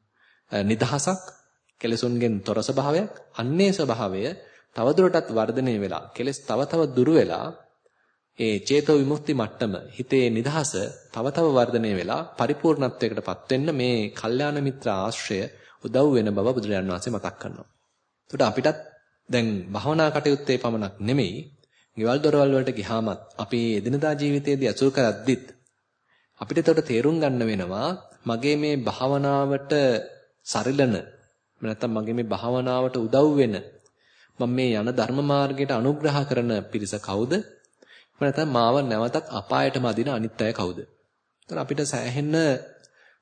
නිදහසක් කෙලසුන්ගෙන් තොර ස්වභාවයක් අන්නේ ස්වභාවය තවදුරටත් වර්ධනය වෙලා කෙලස් තව තව දුරු වෙලා ඒ චේතෝ විමුක්ති මට්ටම හිතේ නිදහස තව තව වර්ධනය වෙලා පරිපූර්ණත්වයකටපත් වෙන්න මේ කල්යාණ මිත්‍ර ආශ්‍රය උදව් වෙන බව බුදුරජාණන් වහන්සේ මතක් කරනවා. එතකොට අපිටත් දැන් භවනා කටයුත්තේ පමණක් නෙමෙයි ගෙවල් දොරවල් වලට ගියාමත් අපි එදිනදා ජීවිතයේදී අසුර කරද්දිත් අපිට එතකොට තේරුම් ගන්න වෙනවා මගේ මේ භාවනාවට සරිලන නැත්නම් මගේ මේ භාවනාවට උදව් වෙන මම මේ යන ධර්ම මාර්ගයට අනුග්‍රහ කරන පිරිස කවුද? නැත්නම් මාව නැවතත් අපායටම අදින අනිත් අය කවුද? එතකොට අපිට සෑහෙන්න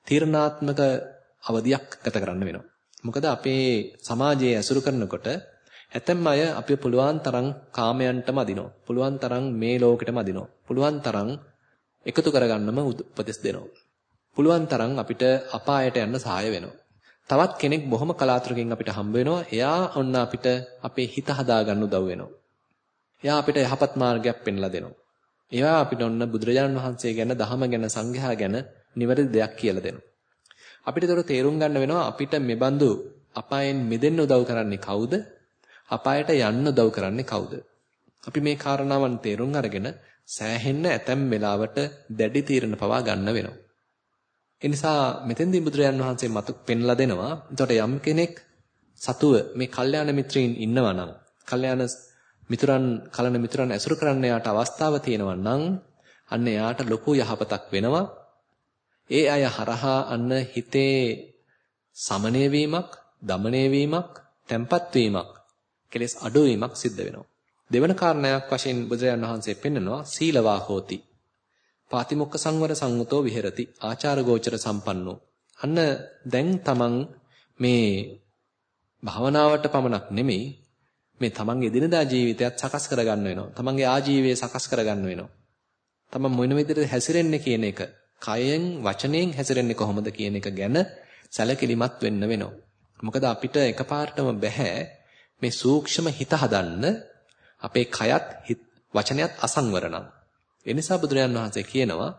තීරණාත්මක අවධියක් ගත කරන්න වෙනවා. මොකද අපේ සමාජයේ ඇසුරු කරනකොට ඇතැම් අය අපිව පුළුවන් තරම් කාමයන්ටම අදිනවා. පුළුවන් තරම් මේ ලෝකෙටම අදිනවා. පුළුවන් තරම් එකතු කරගන්නම උපදෙස් දෙනවා. පුළුවන් තරම් අපිට අපායට යන්න සහාය වෙනවා. තවත් කෙනෙක් බොහොම කලාතුරකින් අපිට හම්බ වෙනවා. එයා ඔන්න අපිට අපේ හිත හදාගන්න උදව් වෙනවා. එයා අපිට යහපත් මාර්ගයක් පෙන්ලා දෙනවා. එයා අපිට ඔන්න බුදුරජාණන් වහන්සේ ගැන, දහම ගැන, සංඝයා ගැන නිවැරදි දෙයක් කියලා දෙනවා. අපිට ඒතර තේරුම් ගන්න වෙනවා අපිට මෙබඳු අපායෙන් මිදෙන්න උදව් කරන්නේ කවුද? අපායට යන්න උදව් කරන්නේ කවුද? අපි මේ කාරණාවන් තේරුම් අරගෙන සෑහෙන්න ඇතැම් වෙලාවට දැඩි තීරණ පවා ගන්න වෙනවා. ඒ නිසා මෙතෙන්දී බුදුරජාන් වහන්සේ මතු පෙන්ලා දෙනවා. එතකොට යම් කෙනෙක් සතුව මේ කල්යාණ මිත්‍රීන් ඉන්නවා නම්, කල්යාණ මිතුරන්, කලන මිතුරන් ඇසුරු කරන්න යාට අවස්ථාව තියෙනවා නම්, අන්න යාට ලොකු යහපතක් වෙනවා. ඒ අය හරහා අන්න හිතේ සමනය වීමක්, දමනය වීමක්, තැම්පත් වීමක්, කෙලෙස් අඩුවීමක් සිද්ධ වෙනවා. දෙවන කාරණයක් වශයෙන් බුදුරජාණන් වහන්සේ පෙන්නනවා සීලවා හෝති. පාතිමොක්ඛ සංවර සංගතෝ විහෙරති. ආචාර ගෝචර සම්පන්නෝ. අන්න දැන් තමන් මේ භාවනාවට පමණක් නෙමෙයි මේ තමන්ගේ දිනදා ජීවිතයත් සකස් කරගන්න වෙනවා. තමන්ගේ ආජීවය සකස් කරගන්න වෙනවා. තමන් මොන විදිහට හැසිරෙන්නේ කියන එක, කයෙන් වචනයෙන් හැසිරෙන්නේ කොහොමද කියන එක ගැන සැලකිලිමත් වෙන්න වෙනවා. මොකද අපිට එකපාරටම බෑ මේ සූක්ෂම හිත හදන්න අපේ කයත් වචනයත් අසංවර නම්. ඒ නිසා බුදුරජාන් වහන්සේ කියනවා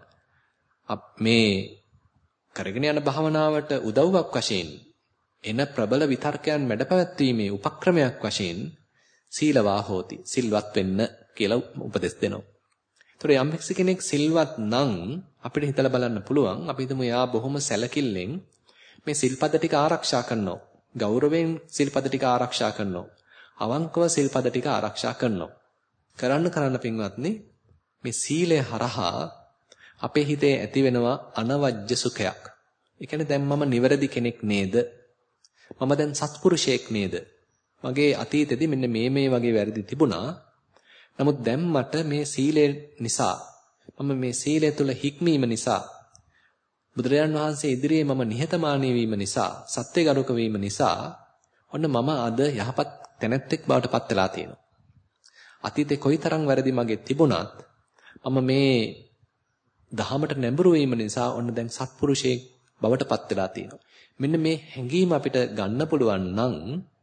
මේ කරගෙන යන භාවනාවට උදව්වක් වශයෙන් එන ප්‍රබල විතර්කයන් මැඩපැවැත්වීමේ උපක්‍රමයක් වශයෙන් සීලවා හෝති. සිල්වත් වෙන්න කියලා උපදෙස් දෙනවා. ඒතර යම් කෙනෙක් සිල්වත් නම් අපිට හිතලා බලන්න පුළුවන්. අපි හිතමු යා බොහොම සැලකිල්ලෙන් මේ සිල්පද ටික ආරක්ෂා කරනවා. ගෞරවයෙන් සිල්පද ටික ආරක්ෂා කරනවා. අවංකව සිල්පද ටික ආරක්ෂා කරනවා. කරන්න පින්වත්නි මේ සීලය හරහා අපේ හිතේ ඇති වෙනවා අනවජ්‍ය සුඛයක්. ඒ කියන්නේ දැන් මම නිවැරදි කෙනෙක් නේද? මම දැන් සත්පුරුෂයෙක් නේද? මගේ අතීතෙදි මෙන්න මේ වගේ වැරදි තිබුණා. නමුත් දැන් මට මේ සීලය නිසා, මම මේ සීලය තුළ හික්මීම නිසා, බුදුරජාන් වහන්සේ ඉදිරියේ මම නිහතමානී වීම නිසා, සත්‍යගරුක වීම නිසා ඔන්න මම අද යහපත් තැනැත්තෙක් බවට පත් වෙලා තියෙනවා. අතීතේ කොයිතරම් වැරදි මගේ තිබුණත් මම මේ දහමට නැඹුරු වීම නිසා ඔන්න දැන් සත්පුරුෂයෙක් බවට පත් වෙලා තියෙනවා. මෙන්න මේ හැඟීම අපිට ගන්න පුළුවන් නම්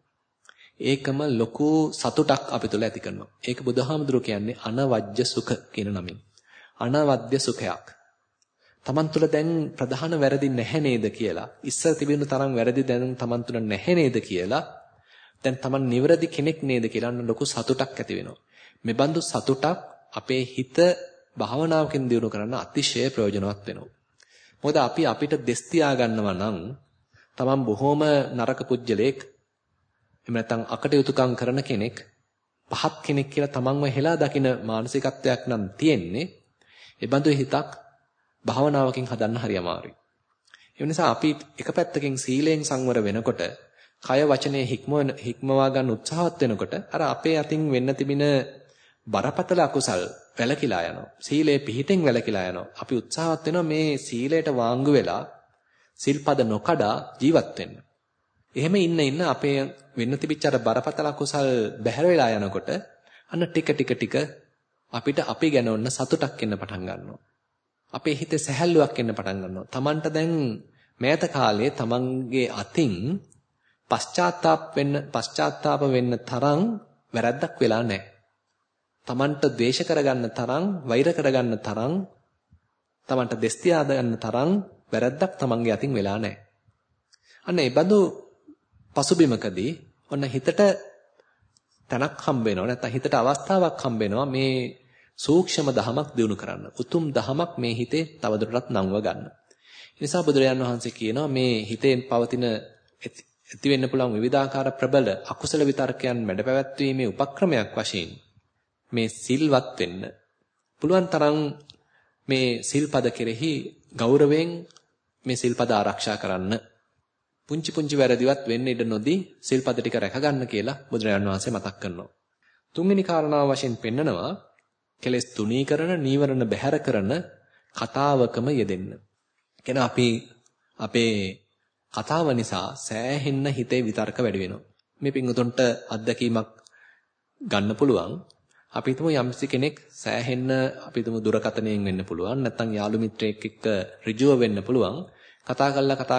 ඒකම ලොකු සතුටක් අපි තුළ ඇති කරනවා. ඒක බුදුහාමුදුරුවෝ කියන්නේ අනවජ්‍ය සුඛ කියන නමින්. අනවද්‍ය සුඛයක්. තමන් තුළ දැන් ප්‍රධාන වැරදි නැහැ නේද කියලා. ඉස්සර තිබුණු තරම් වැරදි දැන් තමන් තුළ නැහැ නේද කියලා. දැන් තමන් නිවැරදි කෙනෙක් නේද කියලා ලොකු සතුටක් ඇති වෙනවා. මේ බඳු සතුටක් අපේ හිත භාවනාවකින් දියුණු කරන්න අතිශය ප්‍රයෝජනවත් වෙනවා. මොකද අපි අපිට දෙස් තියා ගන්නවා නම් තමන් බොහොම නරක පුජ්‍යලෙක්, එහෙම නැත්නම් අකටයුතුකම් කරන කෙනෙක්, පහත් කෙනෙක් කියලා තමන්ව හෙලා දකින මානසිකත්වයක් නම් තියෙන්නේ. ඒ බඳු හිතක් භාවනාවකින් හදන්න හරි අමාරුයි. ඒ නිසා අපි එක පැත්තකින් සීලයෙන් සංවර වෙනකොට, කය වචනේ හික්මවා ගන්න උත්සාහවත් වෙනකොට අර අපේ අතින් වෙන්න තිබෙන බරපතල අකුසල් වැළකීලා යනවා. සීලේ පිහිටෙන් වැළකීලා යනවා. අපි උත්සාහවත් වෙනවා මේ සීලයට වාංගු වෙලා සිල්පද නොකඩා ජීවත් වෙන්න. එහෙම ඉන්න අපේ වෙන්න තිබිච්ච අර බරපතල අකුසල් බැහැර වෙලා යනකොට අන්න ටික අපිට අපි ගැන ඔන්න සතුටක් එන්න පටන් ගන්නවා. අපේ හිතේ සැහැල්ලුවක් එන්න පටන් ගන්නවා. Tamanට දැන් මෑත කාලේ Tamanගේ අතින් පශ්චාත්තාප වෙන්න තරම් වැරද්දක් වෙලා නැහැ. Tamanට ද්වේෂ කරගන්න තරම්, වෛර කරගන්න තරම්, Tamanට දෙස් තියා ගන්න තරම් වැරද්දක් Tamanගේ අතින් වෙලා නැහැ. අන්න ඒ බඳු පසුබිමකදී ඔන්න හිතට තනක් හම්බ වෙනවා. නැත්නම් හිතට අවස්ථාවක් හම්බ වෙනවා මේ සූක්ෂම දහමක් දිනු කරන්න. උතුම් දහමක් මේ හිතේ තවදුරටත් නංව ගන්න. ඒ නිසා බුදුරජාන් වහන්සේ කියනවා මේ හිතේ පවතින ඇති වෙන්න පුළුවන් විවිධාකාර ප්‍රබල අකුසල විතර්කයන් මැඩපැවැත්වීමේ උපක්‍රමයක් වශයෙන් මේ සිල්වත් වෙන්න පුළුවන් තරම් මේ සිල්පද කෙරෙහි ගෞරවයෙන් මේ සිල්පද ආරක්ෂා කරන්න. පුංචි වැරදිවත් වෙන්න ඉඩ නොදී සිල්පද ටික රැක ගන්න කියලා බුදුරජාණන් වහන්සේ මතක් කරනවා. තුන්වෙනි කාරණාව වශයෙන් පෙන්නනවා කෙලෙස් තුනී කරන, නීවරණ බැහැර කරන කතාවකම යෙදෙන්න. කියන අපි අපේ කතාව නිසා සෑහෙන්න හිතේ විතර්ක වැඩි වෙනවා. මේ පින්වුතුන්ට අත්දැකීමක් ගන්න පුළුවන්. අපි හිතමු යම්සි කෙනෙක් සෑහෙන්න අපි හිතමු දුරකථනයෙන් වෙන්න පුළුවන්. නැත්නම් යාළු මිත්‍රයෙක් එක්ක ඍජුව වෙන්න පුළුවන්. කතා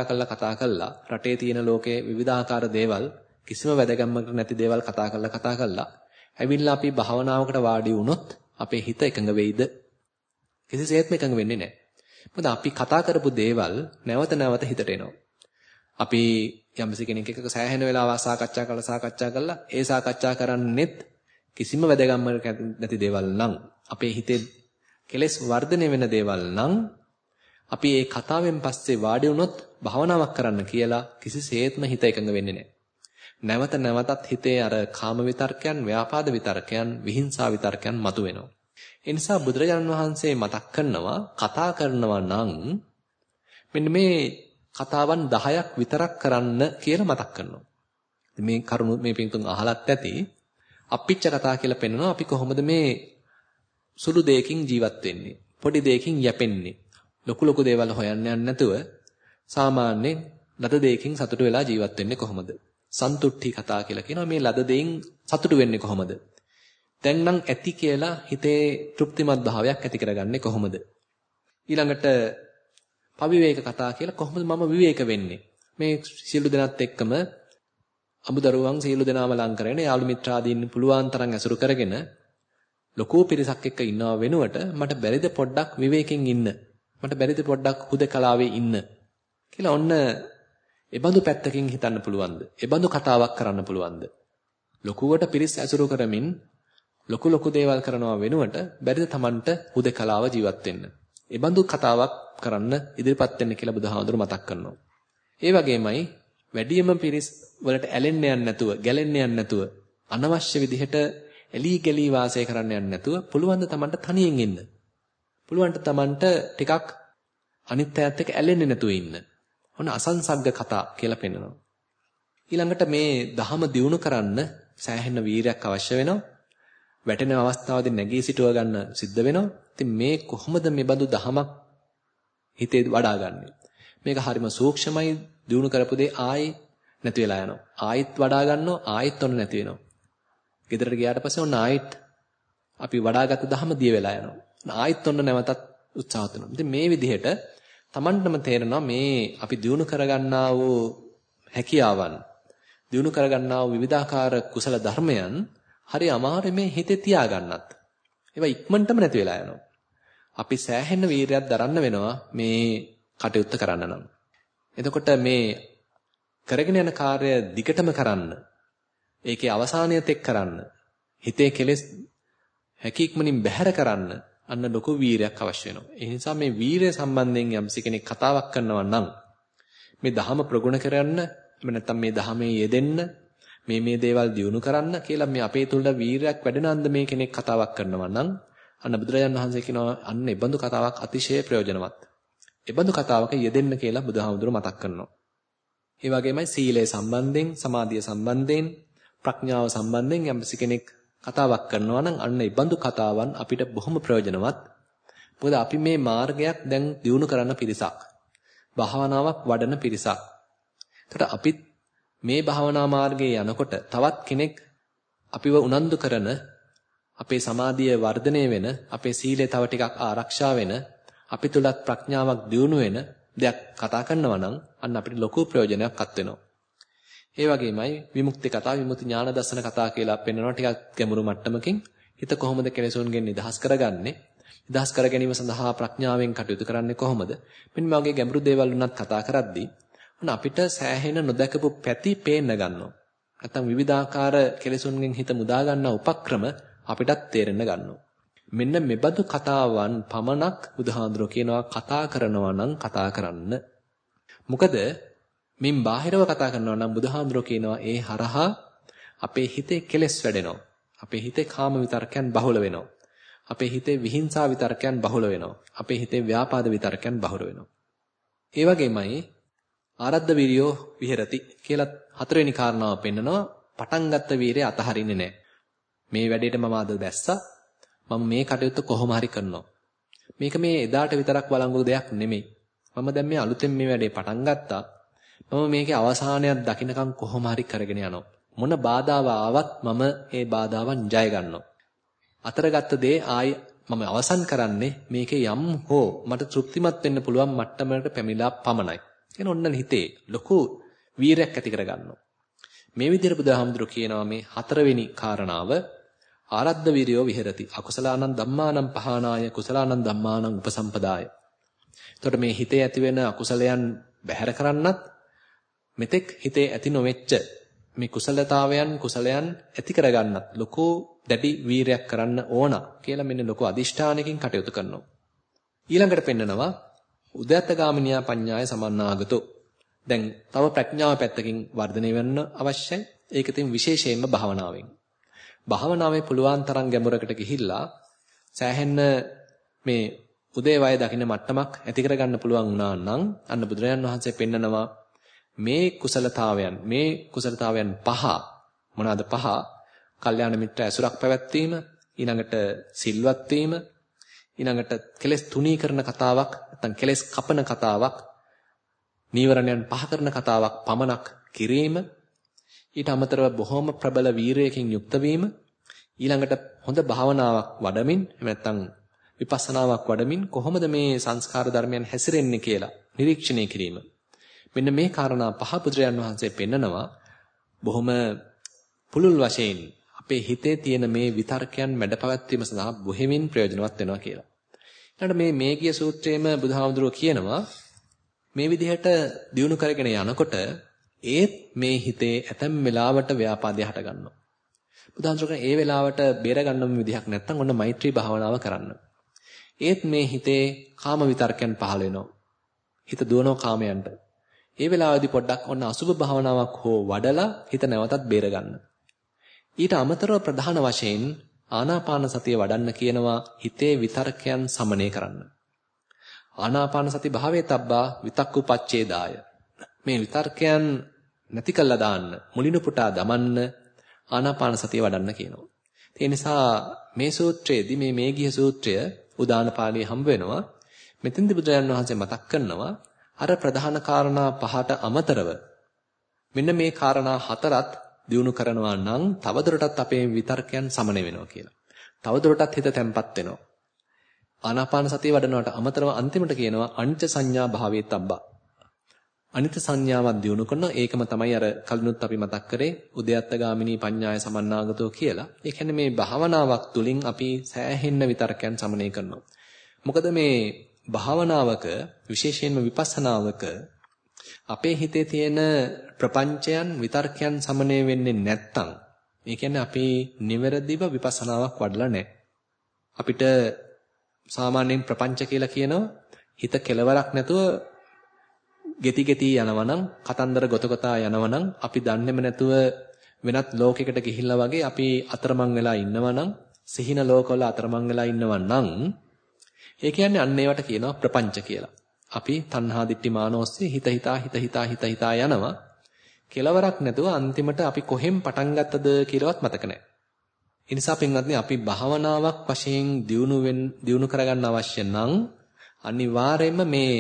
කළා රටේ තියෙන ලෝකයේ විවිධාකාර දේවල් කිසිම වැදගැම්මකට නැති දේවල් කතා කළා ඇවිල්ලා අපි භාවනාවකට වාඩි වුණොත් අපේ හිත එකඟ වෙයිද? කිසිසේත්ම එකඟ වෙන්නේ නැහැ. මොකද අපි කතා කරපු දේවල් නැවත නැවත හිතට එනවා. අපි යම්සි කෙනෙක් එක්ක සෑහෙන වෙලාවක් සාකච්ඡා කළා ඒ සාකච්ඡා කරන්නෙත් කිසිම වැදගැම්මකට නැති දේවල් නම් අපේ හිතේ කෙලෙස් වර්ධනය වෙන දේවල් නම් අපි ඒ කතාවෙන් පස්සේ වාඩි වුණොත් භාවනාවක් කරන්න කියලා කිසිසේත්ම හිත එකඟ වෙන්නේ නැහැ. නැවත නැවතත් හිතේ අර කාම විතර්කයන්, ව්‍යාපාද විතර්කයන්, විහිංසා විතර්කයන් මතුවෙනවා. ඒ නිසා බුදුරජාණන් වහන්සේ මතක් කරනවා කතා කරනවා නම් මෙන්න මේ කතාවන් 10ක් විතරක් කරන්න කියලා මතක් කරනවා. මේ කරුණු මේ පිටුන් අහලත් ඇති. අප්පිච්ච කතා කියලා පෙන්නනවා අපි කොහොමද මේ සුළු දෙයකින් ජීවත් වෙන්නේ. පොඩි දෙයකින් යැපෙන්නේ. ලොකු දේවල් හොයන්න යන්නේ නැතුව සාමාන්‍යයෙන් ලද දෙයකින් සතුටු වෙලා ජීවත් වෙන්නේ කොහොමද? සන්තුට්ටි කතා කියලා කියනවා මේ ලද දෙයින් සතුටු වෙන්නේ කොහොමද? දැන් නම් ඇති කියලා හිතේ තෘප්තිමත් භාවයක් ඇති කරගන්නේ කොහොමද? ඊළඟට පවිවේක කතා කියලා කොහොමද මම විවේක වෙන්නේ? මේ සියලු දෙනාත් එක්කම අමුදරුවන් සියලු දෙනාම ලං කරගෙන යාළු මිත්‍රාදීන් පුළුවන් තරම් ඇසුරු කරගෙන ලොකු පිරිසක් එක්ක ඉන්නව වෙනුවට මට බැරිද පොඩ්ඩක් විවේකයෙන් ඉන්න? මට බැරිද පොඩ්ඩක් හුදකලාවේ ඉන්න? කියලා ඔන්න එබඳු පැත්තකින් හිතන්න පුළුවන්ද? එබඳු කතාවක් කරන්න පුළුවන්ද? ලොකුවට පිරිස් ඇසුරු කරමින් ලොකු දේවල් කරනවා වෙනුවට බැරිද Tamanට හුදකලාව ජීවත් වෙන්න? එබඳු කතාවක් කරන්න ඉදිරිපත් වෙන්න කියලා බුදුහාමුදුරු මතක් කරනවා. ඒ වගේමයි වැඩියම පිරිස් වලට ඇලෙන්න යන්නේ නැතුව, ගැලෙන්න යන්නේ නැතුව, අනවශ්‍ය විදිහට එලී ගලී වාසය කරන්න යන්නේ නැතුව පුළුවන් ද Tamanට තනියෙන් ඉන්න. පුළුවන් ද Tamanට ටිකක් අනිත් අයත් එක්ක ඇලෙන්නේ නැතුව ඉන්න. ඔන්න අසංසග්ග කතා කියලා පෙන්නනවා. ඊළඟට මේ දහම දියුණු කරන්න සෑහෙන වීරයක් අවශ්‍ය වෙනවා. වැටෙන අවස්ථාවදී නැගී සිටව ගන්න සිද්ධ වෙනවා. ඉතින් මේ කොහොමද මේ බඳු දහමක් හිතේ වඩාගන්නේ? මේක හරිම සූක්ෂමයි. දියුණු කරපු දේ ආයේ නැති වෙලා යනවා. ආයෙත් වඩා ගන්නවා. ආයෙත් ඔන්න නැති වෙනවා. ගෙදරට ගියාට පස්සේ ඔන්න ආයෙත් අපි වඩාගත් දහම දිය වෙලා යනවා. ආයෙත් ඔන්න නැවතත් උත්සාහත් වෙනවා. ඉතින් මේ විදිහට Tamanටම තේරෙනවා මේ අපි දියුණු කරගන්නා වූ හැකියාවන්, දියුණු කරගන්නා වූ විවිධාකාර කුසල ධර්මයන් හරි අමාරු මේ හිතේ තියාගන්නත්. ඒවා ඉක්මනටම නැති වෙලා යනවා. අපි සෑහෙන වීරයක් දරන්න වෙනවා මේ කටයුත්ත කරන්න නම්. එතකොට මේ කරගෙන යන කාර්ය දිගටම කරන්න, ඒකේ අවසානය තෙක් කරන්න, හිතේ කෙලෙස් හැකියක්මනින් බැහැර කරන්න අන්න ලොකු වීරයක් අවශ්‍ය වෙනවා. ඒ නිසා මේ වීරය සම්බන්ධයෙන් යම්සි කෙනෙක් කතාවක් කරනවා නම් මේ ධහම ප්‍රගුණ කරන්න, එහෙම නැත්නම් මේ ධහමේ යෙදෙන්න, මේ දේවල් දියුණු කරන්න කියලා මේ අපේ තුල වීරයක් වැඩෙන අන්දමේ කෙනෙක් කතාවක් කරනවා නම් අන්න බුදුරජාණන් වහන්සේ කියනවා අන්න ඒ බඳු කතාවක් අතිශය ප්‍රයෝජනවත්. ඒ බඳු කතාවක යෙදෙන්න කියලා බුදුහාමුදුරුවෝ මතක් කරනවා. ඒ වගේමයි සීලය සම්බන්ධයෙන්, සමාධිය සම්බන්ධයෙන්, ප්‍රඥාව සම්බන්ධයෙන් යම්සි කෙනෙක් කතාවක් කරනවා නම් අන්න ඒ බඳු කතාවන් අපිට බොහොම ප්‍රයෝජනවත්. මොකද අපි මේ මාර්ගයක් දැන් දියුණු කරන්න පිරිසක්. භාවනාවක් වඩන පිරිසක්. ඒකට අපිත් මේ භාවනා මාර්ගයේ යනකොට තවත් කෙනෙක් අපිව උනන්දු කරන, අපේ සමාධිය වර්ධනය වෙන, අපේ සීලය තව ටිකක් ආරක්ෂා වෙන, අපි තුලත් ප්‍රඥාවක් දියුණු වෙන දෙයක් කතා කරනවා නම් අන්න අපිට ලොකු ප්‍රයෝජනයක් අත් වෙනවා. ඒ වගේමයි විමුක්ති කතා, විමුක්ති ඥාන දර්ශන කතා කියලා පෙන්වනවා ටිකක් ගැඹුරු මට්ටමකින්. හිත කොහොමද කෙලෙසුන්ගෙන් නිදහස් කරගන්නේ? නිදහස් කර ගැනීම සඳහා ප්‍රඥාවෙන් කටයුතු කරන්නේ කොහොමද? මෙන්න මේ වගේ ගැඹුරු දේවල් උනත් කතා කරද්දී ඔන්න අපිට සෑහෙන නොදකපු පැති පේන්න ගන්නවා. නැත්තම් විවිධාකාර කෙලෙසුන්ගෙන් හිත මුදා ගන්නා උපක්‍රම අපිටත් තේරෙන්න ගන්නවා. මෙන්න මෙබඳු කතාවන් පමණක් බුදුහාඳුරෝ කියනවා කතා කරනවා නම් කතා කරන්න. මොකද මින් බාහිරව කතා කරනවා නම් බුදුහාඳුරෝ කියනවා ඒ හරහා අපේ හිතේ කෙලෙස් වැඩෙනවා. අපේ හිතේ කාම විතර්කයන් බහුල වෙනවා. අපේ හිතේ විහිංසා විතර්කයන් බහුල වෙනවා. අපේ හිතේ ව්‍යාපාද විතර්කයන් බහුල වෙනවා. ඒ වගේමයි ආරද්ධ වීර්යෝ විහෙරති කියලා හතරවෙනි කාරණාව පෙන්නනවා. පටන් ගත්ත වීරය අතහරින්නේ නැහැ. මේ වැඩේට මම අද දැස්සා. මම මේ කටයුත්ත කොහොම හරි කරනවා. මේක මේ එදාට විතරක් වළංගු දෙයක් නෙමෙයි. මම දැන් මේ අලුතෙන් මේ වැඩේ පටන් ගත්තා. මම මේකේ අවසානයක් දකින්නකම් කොහොම හරි කරගෙන යනවා. මොන බාධාව ආවත් මම ඒ බාධාවන් ජය ගන්නවා. අතරගත්ත දේ ආයි මම අවසන් කරන්නේ මේකේ යම් හෝ මට තෘප්තිමත් වෙන්න පුළුවන් මට්ටමකට පැමිණලා පමණයි. කියන ඔන්න හිතේ ලොකු වීරයක් ඇති කරගන්නවා. මේ විදිහට බුදුහාමුදුරුවෝ කියනවා මේ හතරවෙනි කාරණාව ආරද්ධ වීරියෝ විහෙරති. අකුසලානං ධම්මානං පහානාය කුසලානං ධම්මානං උපසම්පදාය. එතකොට මේ හිතේ ඇතිවෙන අකුසලයන් බැහැර කරන්නත් මෙතෙක් හිතේ ඇති නොවෙච්ච මේ කුසලයන් ඇති කරගන්නත් ලොකු දැඩි වීරයක් කරන්න ඕන කියලා මෙන්න ලොකු අදිෂ්ඨානයකින් කටයුතු කරනවා. ඊළඟට පෙන්නනවා උද්‍යත්තගාමිනියා පඤ්ඤාය සමන්නාගතෝ. දැන් තව ප්‍රඥාව පැත්තකින් වර්ධනය වෙන්න අවශ්‍යයි. ඒක ඉතින් විශේෂයෙන්ම භාවනාවෙන්. භාවනාවේ පුළුවන් තරම් ගැඹුරකට ගිහිල්ලා සෑහෙන්න මේ උදේවය දකින්න මට්ටමක් ඇති කරගන්න පුළුවන් වුණා නම් අන්න බුදුරජාණන් වහන්සේ පෙන්නනවා මේ කුසලතාවයන් පහ මොනවාද පහ? කල්යාණ මිත්‍ර ඇසුරක් පැවැත්වීම, ඊළඟට සිල්වත් වීම, ඊළඟට කෙලෙස් තුනී කරන කතාවක්, නැත්නම් කෙලෙස් කපන කතාවක්, නීවරණයන් පහ කරන කතාවක් පමණක් කිරීම, ඊට අමතරව බොහොම ප්‍රබල වීරයකින් යුක්ත වීම, ඊළඟට හොඳ භාවනාවක් වඩමින්, එහෙම නැත්නම් විපස්සනාවක් වඩමින් කොහොමද මේ සංස්කාර ධර්මයන් හැසිරෙන්නේ කියලා නිරීක්ෂණය කිරීම. මෙන්න මේ කාරණා පහ බුදුරජාන් වහන්සේ පෙන්නනවා බොහොම පුළුල් වශයෙන් අපේ හිතේ තියෙන මේ විතර්කයන් මැඩපවත්වීම සඳහා බොහොමින් ප්‍රයෝජනවත් වෙනවා කියලා. ඊළඟට මේ මේගිය සූත්‍රයේම බුදුහාමුදුරුවෝ කියනවා මේ විදිහට දියුණු කරගෙන යනකොට ඒත් මේ හිතේ ඇතැම් වෙලාවට ව්‍යාපාදය හට ගන්නවා. බුදුහාමුදුරුවෝ ඒ වෙලාවට බේර ගන්න විදිහක් නැත්නම් ඔන්න මෛත්‍රී භාවනාව කරන්න. ඒත් මේ හිතේ කාම විතර්කයන් පහළ වෙනවා. හිත දුවනවා කාමයන්ට. ඒ වෙලාවේදී පොඩ්ඩක් ඔන්න අසුභ භාවනාවක් හෝ වඩලා හිත නැවතත් බේර ගන්න. ඊට අමතරව ප්‍රධාන වශයෙන් ආනාපාන සතිය වඩන්න කියනවා හිතේ විතර්කයන් සමනය කරන්න. ආනාපාන සති භාවයේ තබ්බා විතක්කුපච්ඡේදාය. මේ විතර්කයන් නැති කළා දාන්න, මුලිනු පුටා දමන්න ආනාපාන සතිය වඩන්න කියනවා. ඒ නිසා මේ සූත්‍රයේදී මේ මේගිය සූත්‍රය උදාන පාළියේ හම්බ වෙනවා. මෙතෙන්දී බුදුරජාණන් වහන්සේ මතක් කරනවා අර ප්‍රධාන කාරණා පහට අමතරව මෙන්න මේ කාරණා හතරත් දියුණු කරනවා නම් තවදුරටත් අපේ විතර්කයන් සමනය වෙනවා කියලා. තවදුරටත් හිත තැම්පත් වෙනවා. ආනාපාන සතිය වඩනවට අමතරව අන්තිමට කියනවා අනිත්‍ය සංඥා භාවයේ තබ්බා. අනිත්‍ය සංඥාවක් දියුණු කරනවා. ඒකම තමයි අර කලිනුත් අපි මතක් කරේ උද්‍යත්තගාමිනී පඤ්ඤාය සමන්නාගතෝ කියලා. ඒ කියන්නේ මේ භාවනාවක් තුලින් අපි සෑහෙන්න විතර්කයන් සමනය කරනවා. මොකද මේ භාවනාවක විශේෂයෙන්ම විපස්සනාවක අපේ හිතේ තියෙන ප්‍රපංචයන් විතර්කයන් සමනය වෙන්නේ නැත්තම් ඒ කියන්නේ අපි නිවැරදිව විපස්සනාවක් වඩලා නැහැ. අපිට සාමාන්‍යයෙන් ප්‍රපංච කියලා කියනවා හිත කෙලවරක් නැතුව ගෙති යනවනම් කතන්දර ගොතගතා යනවනම් අපි දන්නේම නැතුව වෙනත් ලෝකයකට ගිහිල්ලා වගේ අපි අතරමං වෙලා ඉන්නවනම් සිහින ලෝකවල අතරමං වෙලා ඉන්නවනම් ඒ කියන්නේ අන්න ඒවට කියනවා ප්‍රපංච කියලා. අපි තණ්හා දිට්ඨි මානෝස්සේ හිත හිතා යනවා. කෙලවරක් නැතුව අන්තිමට අපි කොහෙන් පටන් ගත්තද කියලාවත් මතක නැහැ. ඒ නිසා පින්වත්නි අපි භාවනාවක් වශයෙන් දියුණු කරගන්න අවශ්‍ය නම් අනිවාර්යයෙන්ම මේ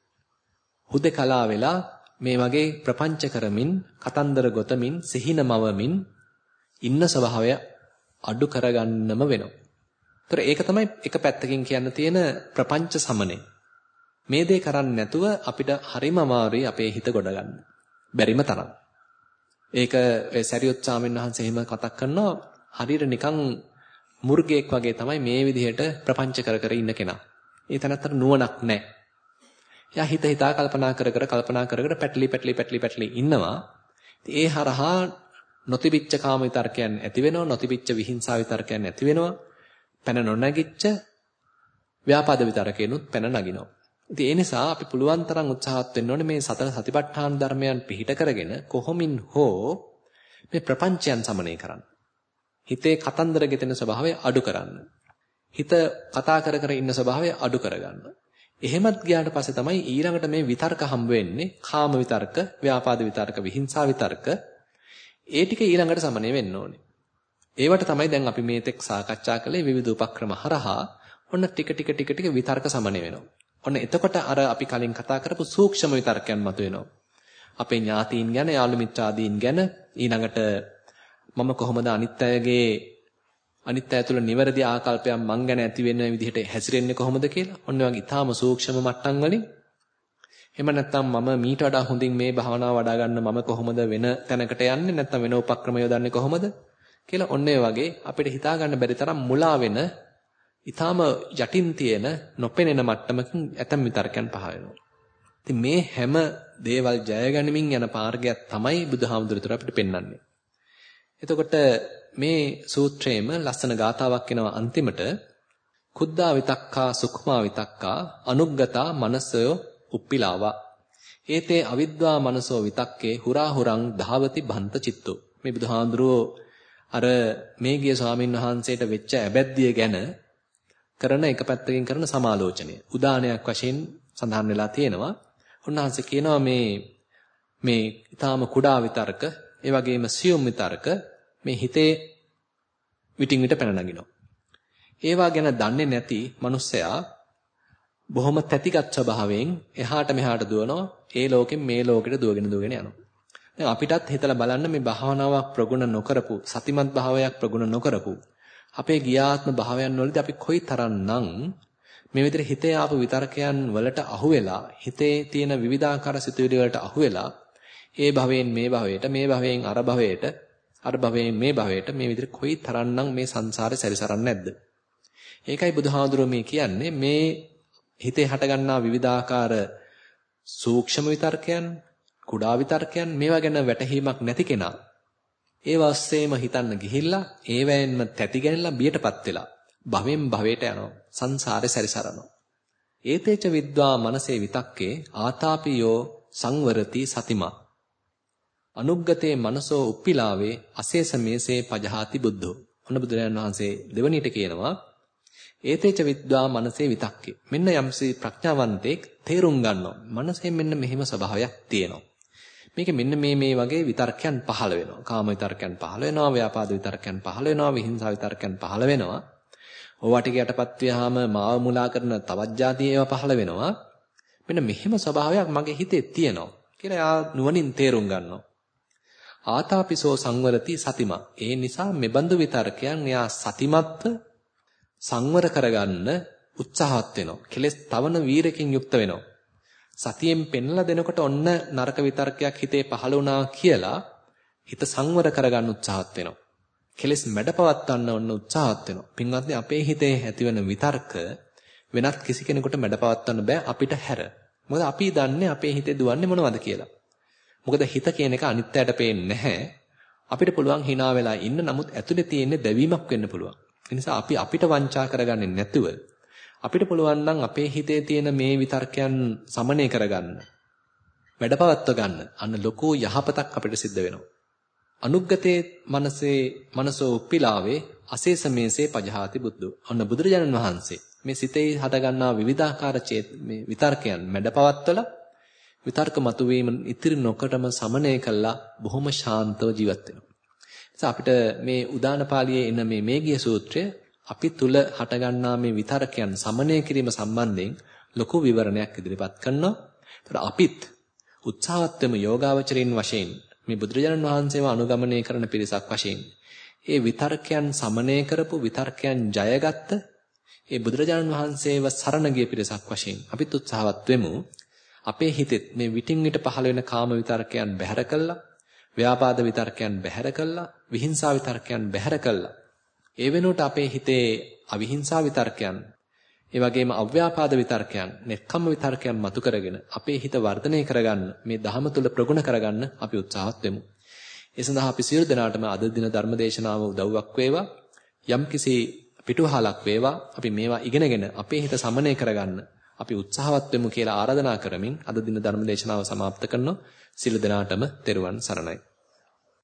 හුදකලා වෙලා මේ වගේ ප්‍රපංච කරමින් කතන්දර ගොතමින් සිහින මවමින් ඉන්න ස්වභාවය අඩු කරගන්නම වෙනවා. ඒතර ඒක තමයි එක පැත්තකින් කියන්න තියෙන ප්‍රපංච සමනය. මේ දේ කරන්නේ නැතුව අපිට හරිම අමාරුයි අපේ හිත ගොඩ ගන්න. බැරිම තරම්. ඒක සරියොත් සාමින් වහන්සේ එහෙම කතා කරනවා හරියට නිකන් මුර්ගෙක් වගේ තමයි මේ විදිහට ප්‍රපංච කර ඉන්න කෙනා. ඒ තැනත්තර නුවණක් නැහැ. එයා හිතා කල්පනා කර පැටලි ඉන්නවා. ඒ හරහා නොතිබිච්ච කාම විතර්කයන් ඇති වෙනවා, නොතිබිච්ච විහිංසාව විතර්කයන් ඇති වෙනවා. පැන නොනැගිච්ච ව්‍යාපාද විතරකේනොත් පැන නගිනවා. ඉතින් ඒ නිසා අපි පුළුවන් තරම් උත්සාහත් වෙන්න ඕනේ මේ සතර සතිපට්ඨාන ධර්මයන් පිළිහිට කරගෙන කොහොමින් හෝ මේ ප්‍රපංචයන් සමනය කරන්න. හිතේ කතන්දර ගෙතෙන ස්වභාවය අඩු කරන්න. හිත කතා කර ඉන්න ස්වභාවය අඩු කරගන්න. එහෙමත් ගියාට පස්සේ තමයි ඊළඟට මේ විතර්ක හම්බ වෙන්නේ. කාම විතර්ක, ව්‍යාපාද විතර්ක, විහිංසා විතර්ක. ඒ ටික ඊළඟට සමනය වෙන්න ඕනේ. ඒවට තමයි දැන් අපි මේ තෙක් සාකච්ඡා කළේ විවිධ උපක්‍රම හරහා ඔන්න ටික විතර්ක සමනය වෙනවා. ඔන්න එතකොට අර අපි කලින් කතා කරපු සූක්ෂම විතර්කයන් මතුවෙනවා. අපේ ඥාතීන් ගැන, යාළු මිත්‍රාදීන් ගැන, ඊළඟට මම කොහොමද අනිත් අය තුළ නිවැරදි ආකල්පයක් මං ගැන ඇති වෙන විදිහට හැසිරෙන්නේ කොහොමද කියලා. ඔන්න වගේ ඊටාම සූක්ෂම මට්ටම් වලින් එහෙම නැත්නම් මම මීට වඩා හොඳින් මේ භාවනාව වඩා ගන්න මම කොහොමද වෙන තැනකට යන්නේ නැත්නම් වෙන උපක්‍රම යොදන්නේ කොහොමද කියලා ඔන්න ඒ වගේ අපිට හිතා ගන්න බැරි තරම් මුලා වෙන ඊටාම යටින් තියෙන නොපෙනෙන මට්ටමකින් ඇතම් විතර්කයන් පහ වෙනවා. ඉතින් මේ හැම දේවල් ජය ගනිමින් යන මාර්ගයක් තමයි බුදුහාමුදුරුවෝ අපිට පෙන්වන්නේ. එතකොට මේ සූත්‍රයේම ලස්සන ගාතාවක් එනවා අන්තිමට කුද්දා විතක්කා සුඛමා විතක්කා අනුග්ගතා මනසයෝ උප්පිලාවා ඒතේ අවිද්වා මනසෝ විතක්කේ හුරා හුරං ධාවති බන්ත චිත්තෝ. මේ බුදුහාඳුරෝ අර මේ ගිය ස්වාමින් වහන්සේට වෙච්ච ඇබැද්දිය ගැන කරන එක පැත්තකින් කරන සමාලෝචනය උදානයක් වශයෙන් සඳහන් වෙලා තියෙනවා. උන්වහන්සේ කියනවා මේ ඊටාම කුඩා විතර්ක ඒ වගේම සියුම් විතර්ක මේ හිතේ විටින් විට පැන නගිනවා. ඒවා ගැන දන්නේ නැති මිනිස්සයා බොහොම තැතිගත් ස්වභාවයෙන් එහාට මෙහාට දුවනවා. ඒ ලෝකෙන් මේ ලෝකෙට දුවගෙන යනවා. දැන් අපිටත් හිතලා බලන්න මේ භාවනාවක් ප්‍රගුණ නොකරපු සතිමත් භාවයක් ප්‍රගුණ නොකරපු අපේ ගියාත්ම භාවයන් වලදී අපි කොයිතරම්නම් මේ විදිහට හිතේ ආපු විතර්කයන් වලට අහු වෙලා හිතේ තියෙන විවිධාකාර සිතුවිලි වලට අහු වෙලා ඒ භවයෙන් මේ භවයට මේ භවයෙන් අර භවයට අර භවයෙන් මේ භවයට මේ විදිහට කොයිතරම්නම් මේ සංසාරේ සැරිසරන්නේ නැද්ද? ඒකයි බුදුහාඳුරෝ මේ කියන්නේ මේ හිතේ හටගන්නා විවිධාකාර සූක්ෂම විතර්කයන් කුඩා විතර්කයන් මේවා ගැන වැටහීමක් නැති කෙනා ඒ වස්සේම හිතන්න ගිහිල්ලා ඒවැයෙන්ම තැති ගැනලා බියටපත් වෙලා භවෙන් භවයට යනවා සංසාරේ සැරිසරනවා. ඒතේච විද්වා මනසේ විතක්කේ ආතාපියෝ සංවරති සතිමා අනුග්ගතේ මනසෝ උප්පිලාවේ අසේස මේසේ පජහාති බුද්ධෝ. ඔන්න බුදුරජාණන් වහන්සේ දෙවණීට කියනවා ඒතේච විද්වා මනසේ විතක්කේ. මෙන්න යම්සි ප්‍රඥාවන්තෙක් තේරුම් ගන්නවා. මනසේ මෙන්න මෙහෙම ස්වභාවයක් තියෙනවා. මේකේ මෙන්න මේ වගේ විතර්කයන් පහළ වෙනවා. කාම විතර්කයන් පහළ වෙනවා, ව්‍යාපාද විතර්කයන් පහළ වෙනවා, විහිංසා විතර්කයන් පහළ වෙනවා. ඕවා ටික යටපත් ව්‍යාම මාව මුලා කරන තවත් જાතිය ඒවා පහළ වෙනවා. මෙන්න මෙහෙම ස්වභාවයක් මගේ හිතේ තියෙනවා කියලා යා නුවණින් තේරුම් ගන්නවා. ආතාපිසෝ සංවරති සතිමා. ඒ නිසා මෙබඳු විතර්කයන් යා සතිමත්ව සංවර කරගන්න උත්සාහවත් වෙනවා. කෙලස් තවන වීරකින් යුක්ත වෙනවා. සතියෙන් පෙන්ලා දෙනකොට ඔන්න නරක විතර්කයක් හිතේ පහළ වුණා කියලා හිත සංවර කරගන්න උත්සාහවත් වෙනවා. කෙලස් මැඩපවත්වන්න ඔන්න උත්සාහවත් වෙනවා. පින්වත්නි අපේ හිතේ ඇතිවන විතර්ක වෙනත් කිසි කෙනෙකුට මැඩපවත්වන්න බෑ අපිට හැර. මොකද අපි දන්නේ අපේ හිතේ දුවන්නේ මොනවද කියලා. මොකද හිත කියන එක අනිත්‍යයට පේන්නේ නැහැ. අපිට පුළුවන් hina වෙලා ඉන්න නමුත් ඇතුලේ තියෙන දැවීමක් වෙන්න පුළුවන්. ඒ නිසා අපි අපිට වංචා කරගන්නේ නැතුව අපිට පුළුවන් නම් අපේ හිතේ තියෙන මේ විතර්කයන් සමනය කරගන්න. වැඩපවත්ව ගන්න. අන්න ලොකෝ යහපතක් අපිට සිද්ධ වෙනවා. අනුග්ගතේ මනසෝ උප්පිලාවේ අසේස මේසේ පජහාති බුද්ධෝ. ඔන්න බුදුරජාණන් වහන්සේ මේ සිතේ හටගන්නා විවිධාකාර මේ විතර්කයන් මැඩපවත්වලා විතර්ක මතුවීම ඉතිරි නොකටම සමනය කළා බොහොම ශාන්තව ජීවත් වෙනවා. නිසා අපිට මේ උදාන පාළියේ එන මේ මේගිය සූත්‍රය අපි තුල හටගන්නා මේ විතර්කයන් සමනය කිරීම සම්බන්ධයෙන් ලොකු විවරණයක් ඉදිරිපත් කරනවා. ඒතර අපිත් උත්සාහවත් වෙමු යෝගාවචරින් වශයෙන් මේ බුදුරජාණන් වහන්සේව අනුගමනය කරන පිරිසක් වශයෙන් ඒ විතර්කයන් සමනය කරපු විතර්කයන් ජයගත්ත ඒ බුදුරජාණන් වහන්සේව සරණ ගිය පිරිසක් වශයෙන් අපිත් උත්සාහවත් වෙමු. අපේ හිතෙත් මේ විටින් විට පහළ වෙන කාම විතර්කයන් බැහැර කළා, ව්‍යාපාද විතර්කයන් බැහැර කළා, විහිංසා විතර්කයන් බැහැර කළා. ඒ වෙනුවට අපේ හිතේ අවිහිංසා විතර්කයන්, ඒ වගේම අව්‍යාපාද විතර්කයන්, නෙක්ඛම්ම විතර්කයන් මතු කරගෙන අපේ හිත වර්ධනය කරගන්න, මේ ධහම තුල ප්‍රගුණ කරගන්න අපි උත්සාහත් වෙමු. ඒ සඳහා අපි සියලු දෙනාටම අද දින ධර්මදේශනාව උදව්වක් වේවා. යම්කිසි පිටුහලක් වේවා. අපි මේවා ඉගෙනගෙන අපේ හිත සමනය කරගන්න අපි උත්සාහවත් වෙමු කියලා ආරාධනා කරමින් අද දින ධර්මදේශනාව સમાપ્ત කරනවා. සියලු දෙනාටම තෙරුවන් සරණයි.